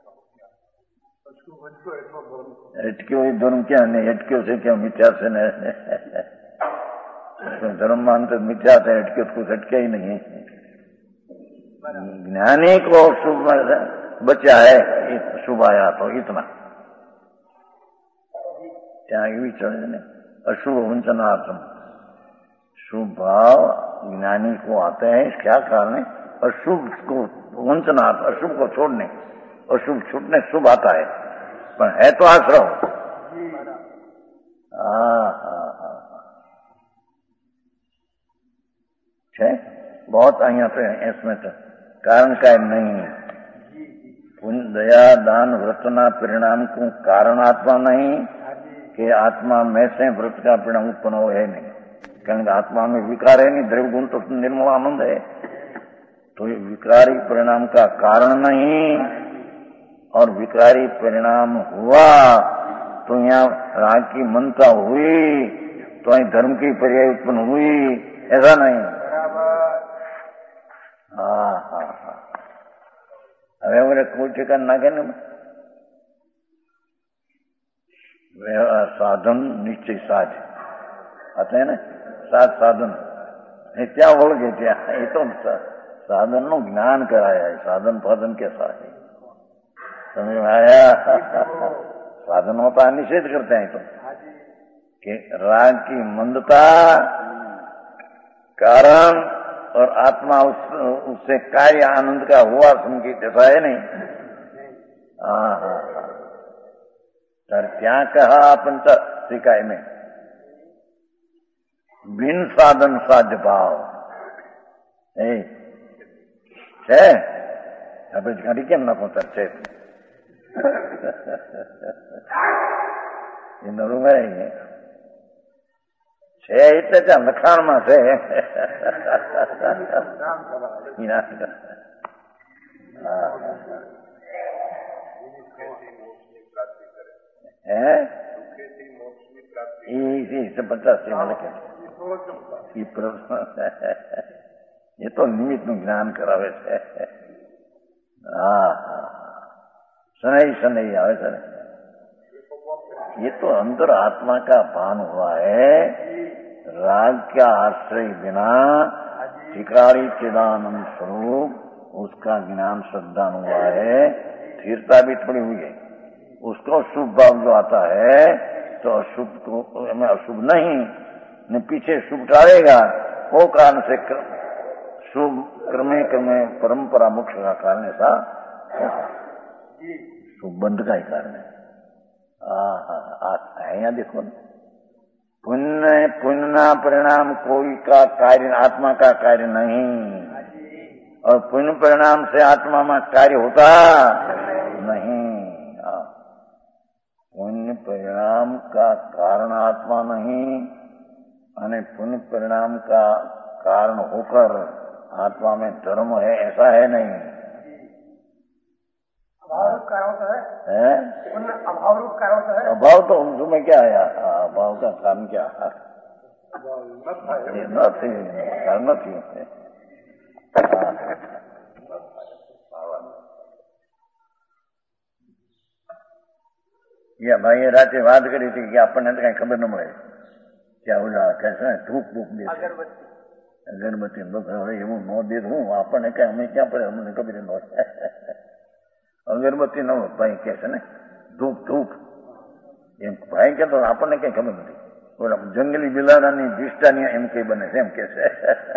अटक्यो ही धर्म क्या नहीं, अटक्यो से क्या मिथ्या से नहीं। धर्म मानते मिथ्या से, अटक्यो तो कुछ अटके ही नहीं। ज्ञानी को शुभ बचा है, शुभ आया तो इतना त्याग भी चढ़ने अशुभ वंचनार्थम। शुभ भाव ज्ञानी को आते हैं, क्या कारण है? अशुभ को वंचनार्थ, अशुभ को छोड़ने, अशुभ छूटने शुभ आता है, पर है तो आश्रम। हाँ हाँ हाँ है बहुत आइया पे इसमें तो कारण का नहीं। पुण्य दया दान व्रतना परिणाम को कारण आत्मा नहीं कि आत्मा में से व्रत का परिणाम उत्पन्न हो है नहीं, कारण आत्मा में विकार है नहीं, द्रव्य गुण तो निर्मल आनंद है, तो ये विकारी परिणाम का कारण नहीं। और विकारी परिणाम हुआ तो यहाँ राग की मनता हुई तो અહીં धर्म की पर्याय उत्पन्न हुई, ऐसा नहीं। हाँ हाँ हाँ હવે અમારે કોઈ ઠેકાણ નાખે ને साधन निश्चय साध आते हैं ना, साध साधन क्या बोल गए क्या? ये तो साधन नो ज्ञान कराया है, साधन फाधन कैसा है समझ में आया? साधन होता है निषेध करते हैं तो कि राग की मंदता कारण और आत्मा उस, उससे कार्य आनंद का हुआ संकेत, ऐसा है नहीं। हाँ हाँ तर क्या कहा पंच सिकाय में बिन साधन साध्य भाव है अब घड़ी केम ना पहुंचा છે એ નરું મારે છે એટલે ત્યાં લખાણમાં છે पचास ये तो निमित्त નું જ્ઞાન કરાવે છે। હા હા शनै शनै आवे सर, ये तो अंदर आत्मा का भान हुआ है, राग का आश्रय बिना टिकारी चिदानंद स्वरूप उसका ज्ञान श्रद्धा हुआ है, स्थिरता भी थोड़ी हुई है। उसको शुभ भाव जो आता है तो अशुभ को में अशुभ नहीं न पीछे शुभ टालेगा, वो कारण से शुभ क्रमे क्रमे परंपरा मोक्ष का कारण ऐसा शुभ बंध का ही कारण है। यहाँ देखो पुण्य पुण्य परिणाम कोई का कार्य आत्मा का कार्य नहीं, और पुण्य परिणाम से आत्मा में कार्य होता नहीं। पुण्य परिणाम का कारण आत्मा नहीं, और पुण्य परिणाम का कारण होकर आत्मा में धर्म है, ऐसा है नहीं। अभाव रूप कारण होता है, है? अभाव रूप कारण होता है। अभाव तो तुम्हें क्या आया? अभाव का कारण क्या? નથી કારણ નથી। ભાઈએ રાતે વાત કરી હતી કે આપણને કઈ ખબર ન મળે કે ઓલા કહેશે ને ધૂપ ધૂપ દે અગરબત્તી હવે એવું ન દે હું આપણને કઈ અમે ક્યાં પડે, અમને ખબર ન હોય। અગરબત્તી ન ભાઈ કે છે ને ધૂપ ધૂપ એમ ભાઈ કહેતો આપણને કઈ ખબર નથી। ઓલા જંગલી બિલાડાની દિષ્ટાની એમ કઈ બને છે એમ કે છે,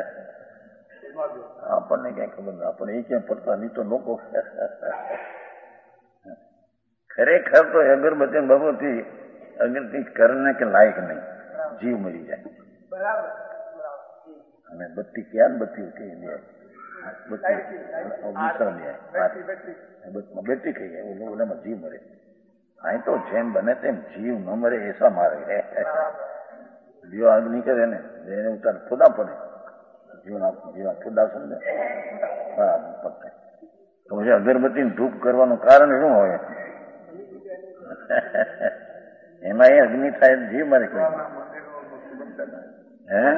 આપણને કઈ ખબર નથી, આપણે એ ક્યાં પડતા નહીં તો લોકો ખરેખર તો અગરબત્તી ભગવતી અગરબત્તી કરને કે લાયક નહીં, જીવ મરી જાય। અને બત્તી ક્યાં બત્તી કઈ દે બેટરી થઈ જાય ઓલામાં જીવ મરે। અહીં તો જેમ બને તેમ જીવ ન મરે એસા મારે જીવ અગ્નિ કરે ને એને ઉતાર ખુદા પડે જીવના જીવા ખુદા સમજે હા પડે તો પછી અગરબત્તી ધૂપ કરવાનું કારણ શું હોય? એમાં એ અગ્નિ થાય જીવ મરે કોઈ હે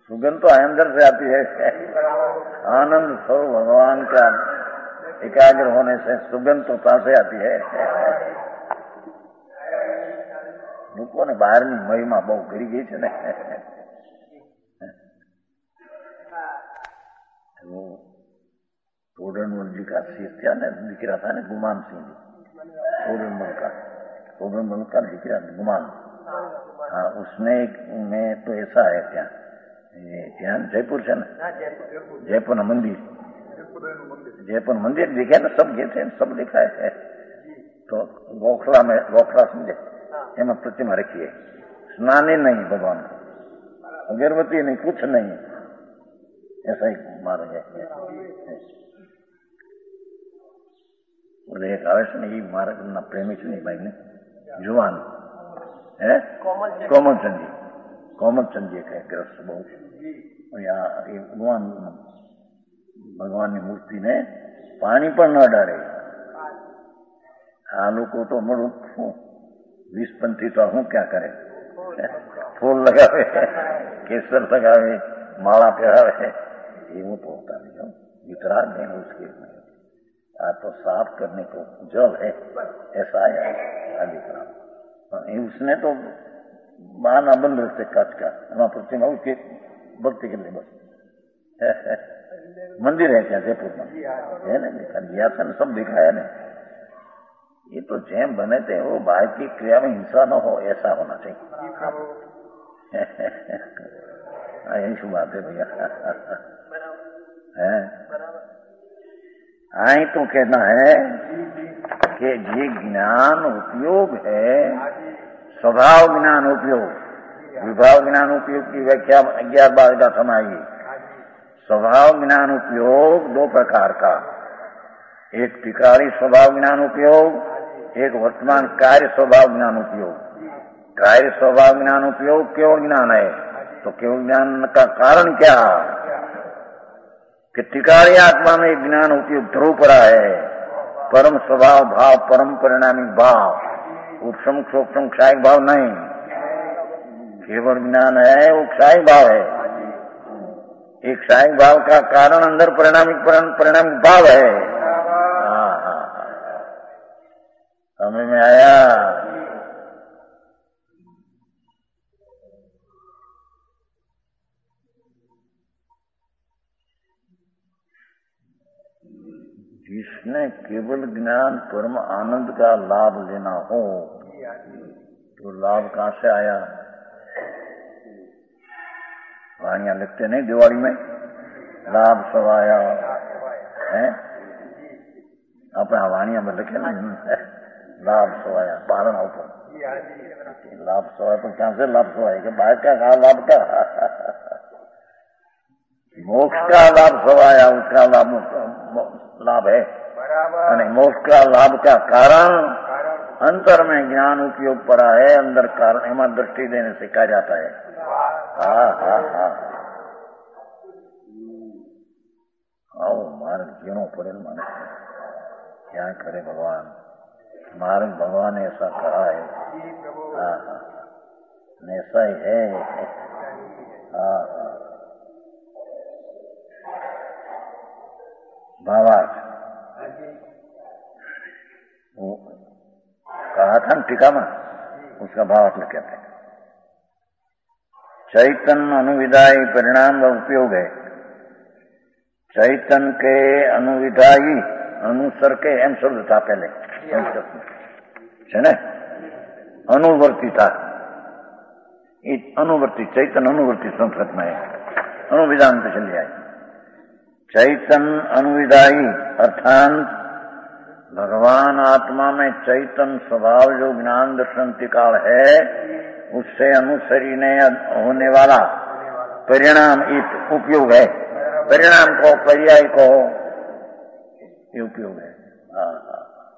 सुगंध तो अंदर से आती है। आनंद स्वरूप भगवान का एकाग्र होने से सुगंध तो पास से आती है। લોકોને બહારની મહિમા બહુ કરી ગઈ છે ને. तोड़नमल जी का शेष था ना, दिखरा था ना गुमान सिंह जी, तोड़नमल का तोड़नमल का दिखरा गुमान। हाँ, उसने में तो ऐसा है क्या, क्या जयपुर से ना, जयपुर मंदिर, जयपुर मंदिर दिखे ना, सब गए थे, सब दिखा है। तो गोखला में, गोखला समझे, एम प्रतिमा रखी है, स्नाने नहीं भगवान को, अगरबत्ती नहीं, कुछ नहीं, ऐसा ही मारा गया। बोले एक आवेश नहीं मारा ना प्रेमी से नहीं भाई ने जुआन है कोमल चंद जी, कोमल चंद जी का ग्रस्त बहुत यहाँ भगवान भगवान की मूर्ति ने पानी पर न डाले। आ लोग तो मरू बीस पंथी तो हूँ क्या करे, फूल लगावे, केसर लगावे, माला पहरावे, ये वो तो होता नहीं हो, वितराग नहीं उसके में। आ तो साफ करने को जल है, ऐसा है आदि खराब। उसने तो बहाना बंद रखते काट का, हमारा प्रतिमा उसके भक्ति के लिए बस मंदिर है क्या जयपुर में है ना, दिखा दिया था ना, सब दिखाया ना। ये तो जैम बने थे वो भाई की क्रिया में हिंसा न हो, ऐसा होना चाहिए। यही शुभ बात है भैया है। आई तो कहना है कि ये ज्ञान उपयोग है, स्वभाव ज्ञान उपयोग, विभाव ज्ञान उपयोग की व्याख्या ग्यारह बार का समाएगी। स्वभाव ज्ञान उपयोग दो प्रकार का, एक त्रिकाली स्वभाव ज्ञान उपयोग, एक वर्तमान कार्य स्वभाव ज्ञान उपयोग। कार्य स्वभाव ज्ञान उपयोग केवल ज्ञान है, तो केवल ज्ञान का कारण क्या कि त्रिकाली आत्मा में ज्ञान उपयोग ध्रुव पड़ा है, परम स्वभाव भाव, परम परिणामी भाव, उपसम क्षोक्षम क्षायिक भाव नहीं, केवल ज्ञान है वो क्षायिक भाव है। एक क्षायिक भाव का कारण अंदर परिणामिक परिणामिक भाव है। हाँ हाँ समझ में आया। जिसने केवल ज्ञान परम आनंद का लाभ लेना हो तो लाभ कहां से आया? वाणियां लिखते नहीं दिवाली में, लाभ सब आया है, अपना वाणियां में लिखे ना, लाभ सब आया बारह ऊपर, लाभ सब आया तो कहां से लाभ सब आएगा? बाहर का कहा लाभ का मोक्ष का लाभ सब आया, उसका लाभ लाभ है नहीं, मोक्ष का लाभ का कारण अंतर में ज्ञान उपयोग पड़ा है, अंदर कारण एवं दृष्टि देने से कहा जाता है। हाँ हाँ हाँ आओ मार्ग जीणो पड़े माने, क्या करे भगवान, मार्ग भगवान ने ऐसा कहा है। हाँ हाँ ऐसा ही है। हाँ हाँ भावार्थ वो कहा था ना टीका में, उसका भावार्थ कहते हैं चैतन्य अनुविधायी परिणाम व उपयोग है। चैतन्य के अनुविधायी अनुसर के एम शब्द था पहले है ना, अनुवर्ती था, अनुवर्ती चैतन्य अनुवर्ती संस्कृत में है, अनुविधान पे चली आई। चैतन्य अनुविधायी अर्थात भगवान आत्मा में चैतन्य स्वभाव जो ज्ञान दर्शन त्रिकाल है, उससे अनुसरी ने होने वाला परिणाम उपयोग है। परिणाम को पर्याय को ये उपयोग है। हाँ हाँ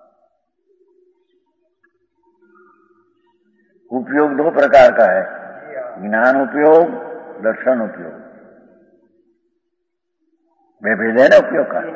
उपयोग दो प्रकार का है, ज्ञान उपयोग, दर्शन उपयोग, वे भेद है ना उपयोग का।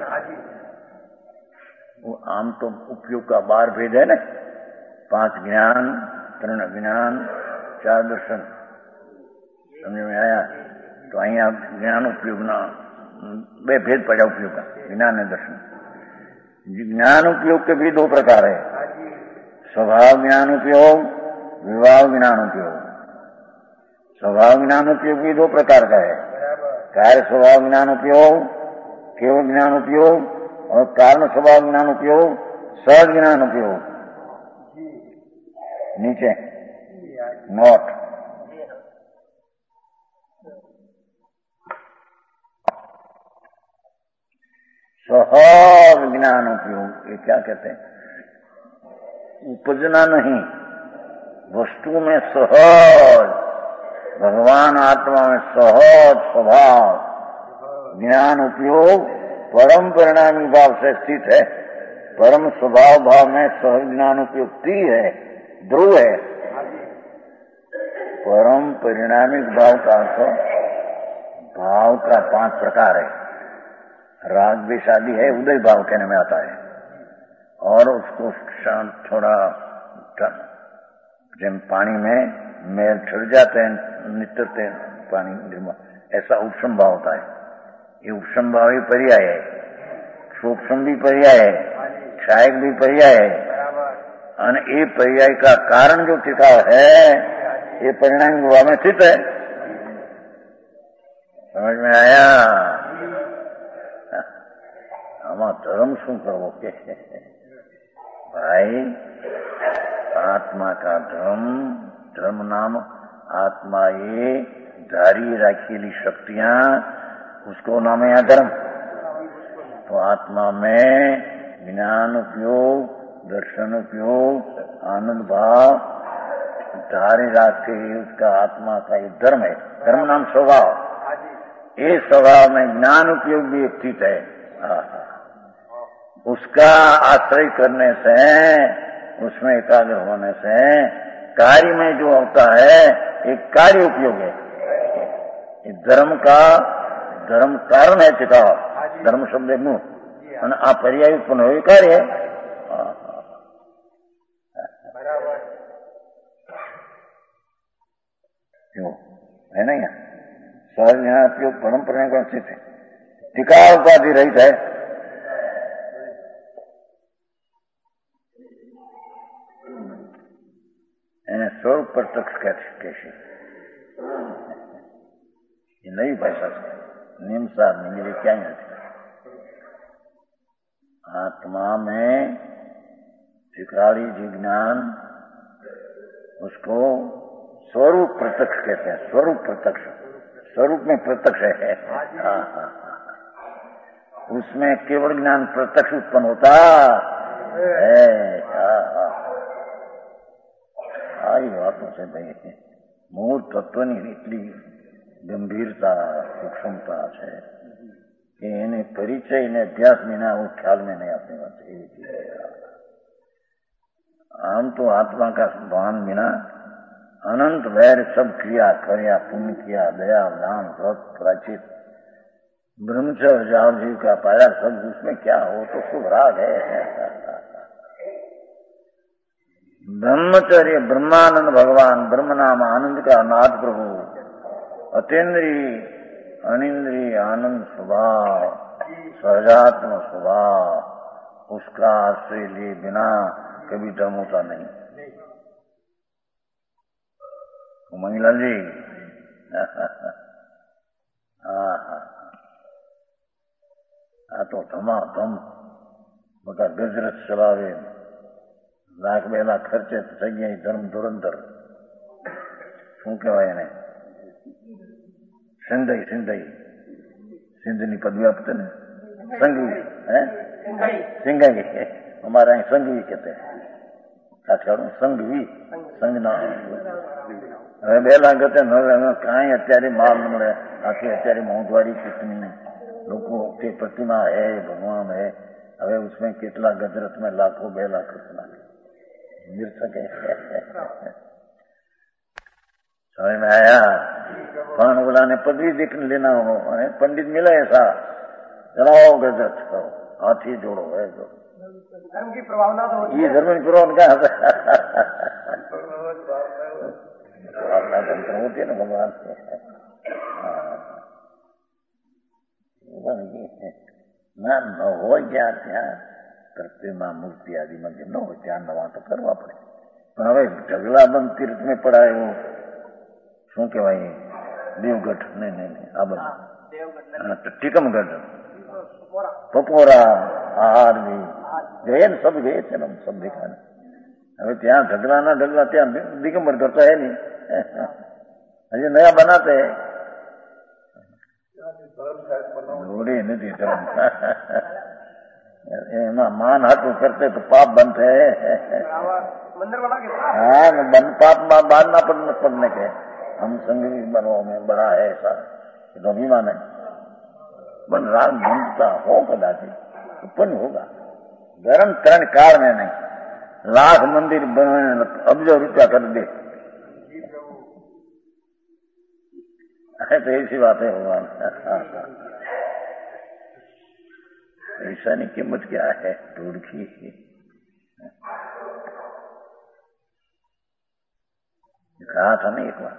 वो आम तो उपयोग का बार भेद है ना, पांच ज्ञान, तीन ज्ञान, चार दर्शन, समझ में आया? તો અહીંયા જ્ઞાન ઉપયોગના બે भेद पड़ा उपयोग का, ज्ञान और दर्शन। ज्ञान उपयोग के भी दो प्रकार है, स्वभाव ज्ञान उपयोग, विभाव ज्ञान उपयोग। स्वभाव ज्ञान उपयोग भी दो प्रकार का है, कार्य स्वभाव ज्ञान उपयोग, केवल ज्ञान उपयोग, और कारण स्वभाव ज्ञान उपयोग, सहज ज्ञान उपयोग। नीचे नोट, सहज ज्ञान उपयोग, ये क्या कहते हैं? उपजना नहीं, वस्तु में सहज, भगवान आत्मा में सहज स्वभाव ज्ञान उपयोग परम परिणामी भाव से स्थित है। परम स्वभाव भाव में सहज ज्ञान उपयुक्ति है, ध्रुव है। परम परिणामिक भाव का अर्थ भाव का पांच प्रकार है। राग द्वेष आदि है, उदय भाव कहने में आता है, और उसको शांत थोड़ा जब पानी में मैल छिड़ जाते हैं, नितरते हैं पानी, ऐसा उपशम भाव होता है। ये उपशम भाव ही पर्याय है, सूक्ष्म भी पर्याय है, क्षायक भी पर्याय है, और ये पर्याय का कारण जो टिकाव है ये परिणाम भाव में स्थित है। समझ में आया? आमा धर्म शू करवो के भाई, आत्मा का धर्म, धर्म नाम आत्मा ये धारी राखेली शक्तियां, उसको नाम है धर्म। तो आत्मा में ज्ञान उपयोग, दर्शन उपयोग, आनंद भाव धारे राखे, उसका आत्मा का ये धर्म है। धर्म नाम स्वभाव, ये स्वभाव में ज्ञान उपयोग भी स्थित है। उसका आश्रय करने से, उसमें एकाग्र होने से कार्य में जो होता है एक कार्य उपयोग है। धर्म का धर्म कारण है टिकाव, धर्म शब्द मुंह, आ पर्याय उत्पन्न हो कार्य है। क्यों है ना? यहाँ सहज यहाँ उपयोग परंपरा का स्थित है, टिकाव उपाधि रहित है। स्वरूप प्रत्यक्ष कैसे? ये नई भाषा से नियम सार नहीं मिले, क्या ही नहीं। आत्मा में टिकाड़ी जी ज्ञान, उसको स्वरूप प्रत्यक्ष कहते हैं। स्वरूप प्रत्यक्ष, स्वरूप में प्रत्यक्ष है। हाँ हाँ हाँ, उसमें केवल ज्ञान प्रत्यक्ष उत्पन्न होता है। हाँ हाँ, आई बातों से भाई मूल तत्व ની એટલી ગંભીરતા, સૂક્ષ્મતા છે કે એને પરિચય ને અભ્યાસ વિના वो ख्याल में नहीं आती बात। आम तो आत्मा का भान बिना अनंत वैर सब क्रिया कर्या, पुण्य किया, दया, दान, व्रत, प्राचित, ब्रह्मचर्य, जाव जीव का पाया, सब उसमें क्या हो तो शुभ राग है। ब्रह्मचर्य ब्रह्मानंद भगवान, ब्रह्म नाम आनंद का नाथ प्रभु, अतेंद्रीय अनिंद्रिय आनंद स्वभाव, सहजात्म स्वभाव, उसका आश्रय लिए बिना कभी दम होता नहीं। मंगला जी हाँ हाँ, आ तो धमा धम બધા ગજરાત ચલાવે, લાખ બે લાખ ખર્ચે તો થઈ ગયા ધર્મ ધુરંધર, શું કહેવાય એને? સિંધાઈ સિંધાઈ સિંધની પદવી આપते ને, સંઘવી है सिंगाई, हमारे यहाँ संघवी कहते हैं। કાઠિયાવાડ સંઘવી, સંઘના હવે બે લાખ હતા ને, હવે કાંઈ અત્યારે માલ મળે, આખી અત્યારે મોંઘવારી કેટલી, લોકો તે પ્રતિમા है, भगवान है, હવે उसमें કેટલા ગજરાત में लाखों બે लाख रुपया मिल सके। समझ में आया? पान बोला ने पदवी देख लेना हो, पंडित मिला ऐसा, चलाओ गजत करो, हाथी जोड़ो है जो धर्म की प्रभावना तो ये धर्म की प्रभावना क्या प्रभावना धर्म होती है ना भगवान से। ના ન હોય જ્યાં ત્યાં પ્રતિમા મૂર્તિ આદિમાં જે ન હોય ત્યાં નવા તો કરવા પડે. પણ હવે ઢગલાબંધ તીર્થને પડાયો શું કહેવાય દેવગઢ નહીં નહીં આ બધું ટીકમગઢ પપોરા આહારની ગયે ને સબ ગયે છે ને સબ દેખા. હવે ત્યાં ઢગલા ના ઢગલા ત્યાં દિગંબર કરતા હે નહીં હજી નયા બનાતે જોડે નથી ધર્મ એમાં માન હાટું કરते तो पाप बनते हैं. हाँ बन पाप में बांधना पड़ने पड़ने के हम संगीत बनो में बड़ा है ऐसा तो अभिमान है. बन राग बनता हो कदाचित उत्पन्न होगा. धर्म तरण काल में नहीं लाख मंदिर बने अब्जो रुपया कर दे तो ऐसी बात है भगवान. ऐसा नहीं कीमत क्या है दूर की. कहा था ना एक बार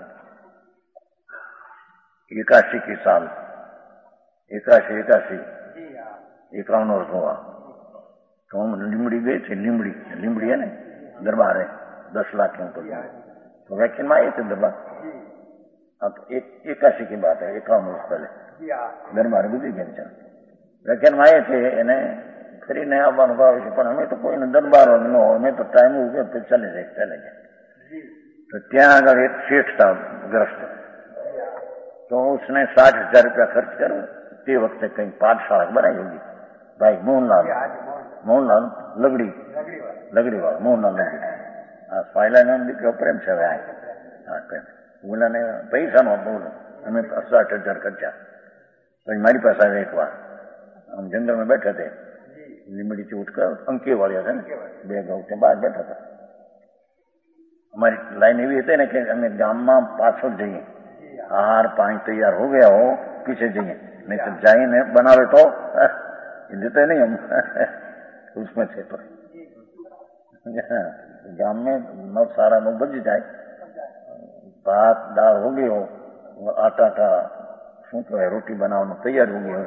एकाशी के साल एकाशी एकाशी इक्यावन वर्ष हुआ तो हम लिमड़ी गए थे. लिमड़ी लिमड़ी है ना दरबार है दस लाख के ऊपर तो वैक्सीन में आए थे दरबार. अब एक एकाशी की बात है इक्यावन वर्ष पहले दरबार गुजरी गए चल व्याख्यान में आए थे એને ફરીને આવવાનું ભાવ છે પણ અમે તો કોઈને દરબાર ન હોય મેં તો ટાઈમ ઉગ્યો તો ચાલે જાય ચાલે જાય. तो ત્યાં આગળ એક શેઠ था ग्रस्त तो उसने साठ हजार रुपया खर्च कर ते वक्त कहीं पाठशाला बनाई होगी भाई मोहनलाल मोहनलाल लगड़ी लगड़ी वाला मोहनलाल लगड़ी हाँ फाइला नाम દીકરો પ્રેમ છે હવે હા પ્રેમ બોલાને પૈસા નો બોલો અમે સાठ हजार ખર્ચા પછી મારી પાસે આવે એક વાર हम जंगल में बैठे थे લીમડી થી ઉઠकर અંકે વાળ્યા છે ને બે ગાઉ के बाद बैठा था. हमारी लाइन एवी હતી ને કે અમે ગામમાં પાછળ જઈએ આહાર પાણી તૈયાર हो गया हो पीछे जाइए नहीं तो जाइए बनावे तो देते नहीं हम उसमें थे तो गाम में नौ सारा नौ बज जाए भात दाल हो गई हो आटा का શું કહેવાય રોટી બનાવવાનું તૈયાર हो गई हो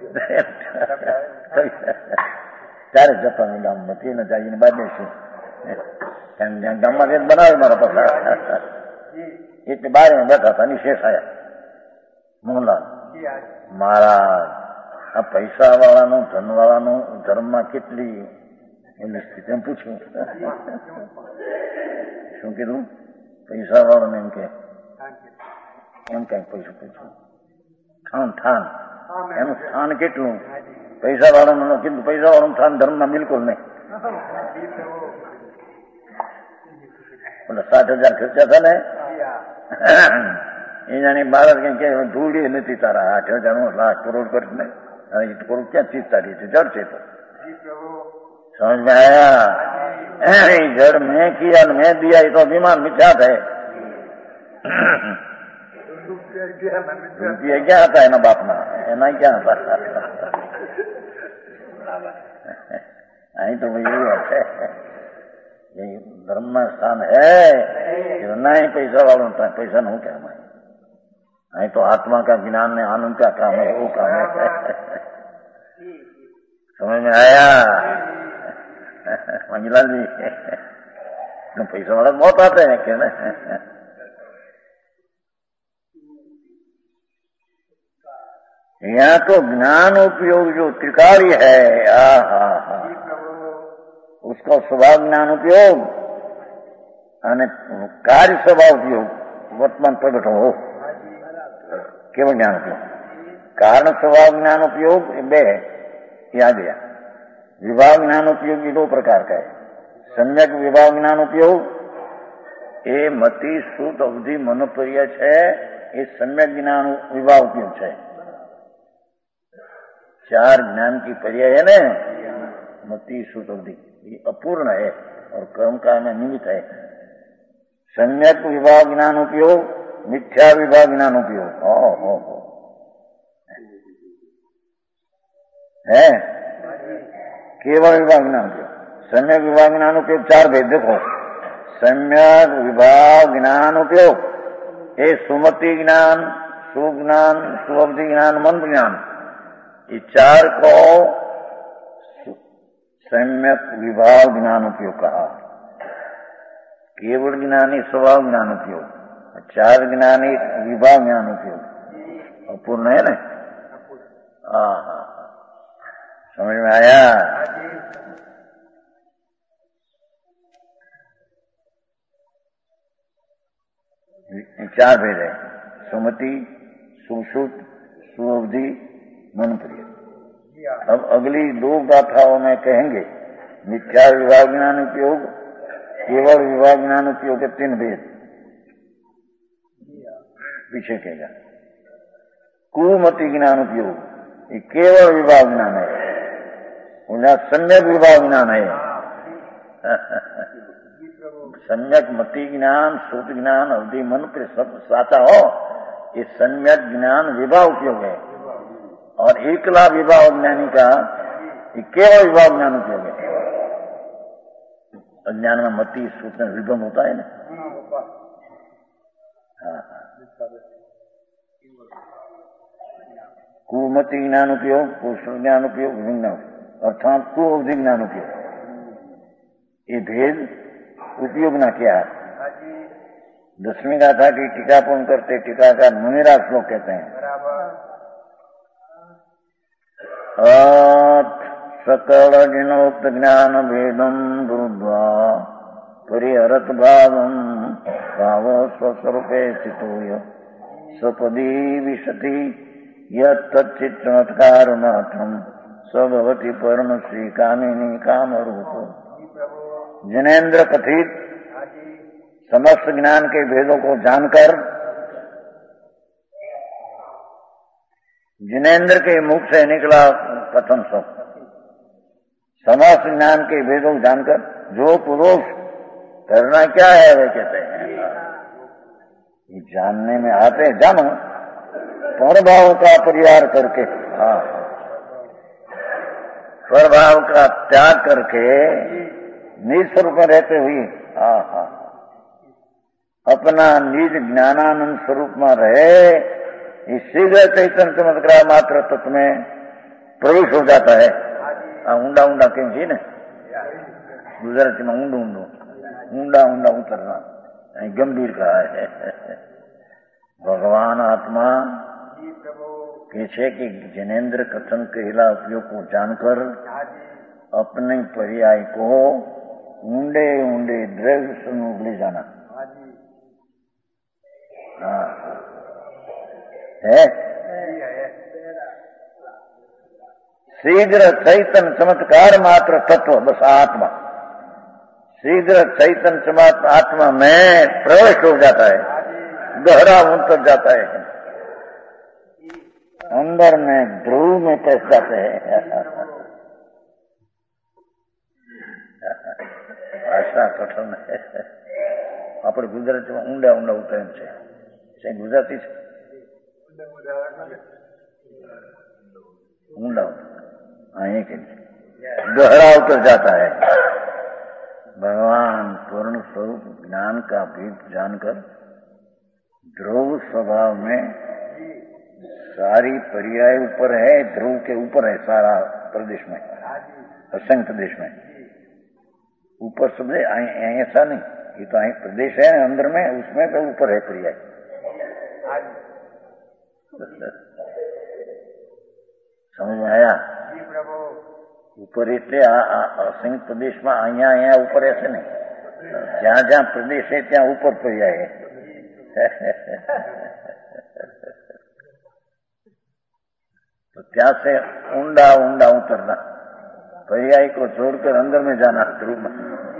ત્યારે જતા ગામમાં તેને જઈને બાંધે છે ગામમાં જઈને બનાવે મારા પાસે એટલે બારે બેઠા હતા ની શેષ આયા મોહનલાલ મહારાજ આ પૈસા વાળાનું ધન વાળાનું ધર્મમાં કેટલી એની સ્થિતિ એમ પૂછ્યું શું કીધું પૈસા વાળાને એમ કે એમ કઈ પૈસા પૂછ્યું થાન થાન એનું સ્થાન કેટલું પૈસા વાળાનું કીધું પૈસા વાળાનું સ્થાન ધર્મમાં બિલકુલ નહીં. એટલે સાત હજાર ખર્ચા હતા ને એ જાણી બાળક કઈ કે ધૂળી નથી તારા આઠ હજાર નું લાખ કરોડ કરી ને કરોડ ક્યાં ચીજ તારી છે જड़ છે તો समझ में आया. जड़ मैं किया मैं दिया ये तो अभिमान मिथ्या है. રૂપિયા ક્યાં હતા એના બાપના એના ક્યાં હતા અહીં તો ભાઈ એવું છે धर्म में स्थान है ना ही पैसा वालों पैसा नहीं क्या है नहीं तो आत्मा का ज्ञान ने आनंद का काम है वो काम है. समझ में आया मंजिलाल जी तो पैसा वाला बहुत आते हैं क्या ना यहाँ तो ज्ञान उपयोग जो त्रिकाली है आ हा हा उसका स्वभाव ज्ञान उपयोग અને કાર્ય સ્વભાવ ઉપયોગ વર્તમાન પ્રગટ હો કેવળ જ્ઞાન ઉપયોગ કારણ स्वभाव ज्ञान उपयोग બે आ गया. विभाग ज्ञान उपयोग दो प्रकार का है. सम्यक विभाग ज्ञान उपयोग એ મતિ સુત અવધિ મનોપ્રિય છે એ सम्यक ज्ञान विभाग उपयोग છે. चार ज्ञान की पर्याय है ना मति सुत अवधि ये अपूर्ण है और कर्म का में निमित्त है. सम्यक विभाग ज्ञान उपयोग मिथ्या विभाग ज्ञान उपयोग ओ हो हो है केवल विभाग ज्ञान उपयोग. सम्यक विभाग ज्ञान उपयोग चार भेद देखो. सम्यक विभाग ज्ञान उपयोग ये सुमति ज्ञान सुज्ञान सुअवधि ज्ञान मंत्र ज्ञान ये चार को सम्यक विभाव ज्ञान उपयोग कहा। केवल ज्ञानी स्वभाव ज्ञान उपयोग, चार ज्ञानी विभाव ज्ञान उपयोग, अपूर्ण है ना। हाँ हाँ समझ में आया। चार भेद है, सुमति, सुश्रुत, सुअवधि, मन प्रिय। अब अगली दो गाथाओं में कहेंगे मिथ्या विभाग ज्ञान उपयोग, केवल विभाग ज्ञान उपयोग के तीन भेद पीछे कहेगा। कुमति ज्ञान उपयोग ये केवल विभाग ज्ञान है, उन्हें सम्यक विभाग ज्ञान है। सम्यक मति ज्ञान, श्रुत ज्ञान, अवधि, मन पर सब साचा हो, ये सम्यक ज्ञान विभाग उपयोग है। और एकला विभाग ज्ञानी का ये केवल विभाग ज्ञान उपयोग है। अज्ञान में मति श्रुत में विभम होता है ना। हाँ कुमति ज्ञान उपयोग, कुश्रुत ज्ञान उपयोग, विज्ञान अर्थात कुअवधि ज्ञान उपयोग, ये भेद उपयोग न किया। दसवीं गाथा की टीका पूर्ण करते टीकाकार मुनिरा श्लोक कहते हैं, सकल जिनोक्त ज्ञान भेदम गुरुद्वा परिहरत भावम भाव स्वस्वरूपे चितोय सपदी विशति यच्चित चमत्कार मात्रम स्वभवति परम श्री कामिनी काम रूप। जिनेन्द्र कथित समस्त ज्ञान के भेदों को जानकर, जिनेन्द्र के मुख से निकला कथन सब, समस्त ज्ञान के भेदों को जानकर जो पुरुष करना क्या है वे कहते हैं, ये जानने में आते जानो परभाव का परिहार करके, हाँ परभाव का त्याग करके निज स्वरूप में रहते हुए, हाँ हाँ अपना निज ज्ञानानंद स्वरूप में रहे, इस शीघ्र चैतन्य चमत्कार मात्र तत्व में प्रवेश हो जाता है। ऊंडा ऊंडा कहीं जी ने गुजराती में ऊंडो ऊंडो ऊंडा ऊंडा उतरना गंभीर कहा है। भगवान आत्मा कहते कि जिनेन्द्र कथन के हिला उपयोग को जानकर अपने पर्याय को ऊंडे ऊंडे द्रव्य समूह ले जाना हाँ है। शीघ्र चैतन्य चमत्कार मात्र तत्व बस आत्मा, शीघ्र चैतन्य चमत्कार आत्मा में प्रवेश हो जाता है, गहरा उतर जाता है, अंदर में ध्रुव में पैस जाते हैं। भाषा कठिन है, આપણે ગુજરાતીમાં ઊંડા ઊંડા ઉતરે છે, છે ગુજરાતી છે ऊंडा हाँ एक गहरा उतर जाता है। भगवान पूर्ण स्वरूप ज्ञान का भेद जानकर ध्रुव स्वभाव में सारी पर्याय ऊपर है, ध्रुव के ऊपर है सारा प्रदेश में, असंग प्रदेश में ऊपर सब ऐसा नहीं, ये तो प्रदेश है अंदर में, उसमें तो ऊपर है पर्याय। समझ में आया? ऊपर એટલે असंग प्रदेश में અહીંયા અહીંયા ऊपर ऐसे नहीं, जहाँ जहाँ प्रदेश है ત્યાં ऊपर पर्याय है। तो ત્યાં से ऊंडा ऊंडा उतरना, पर्याय को छोड़कर अंदर में जाना ध्रुव में।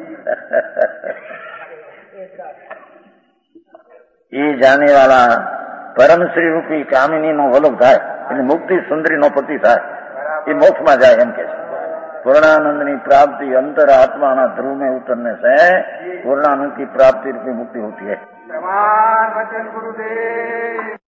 ये जाने वाला परम श्री रूपी कामिनी नो वल्लभ थाय, એટલે મુક્તિ સુંદરી નો પતિ થાય, એ મોક્ષમાં જાય એમ કે છે। पूर्णानंद की प्राप्ति अंतर आत्मा ध्रुव में उतरने से पूर्णानंद की प्राप्ति रूपी मुक्ति होती है।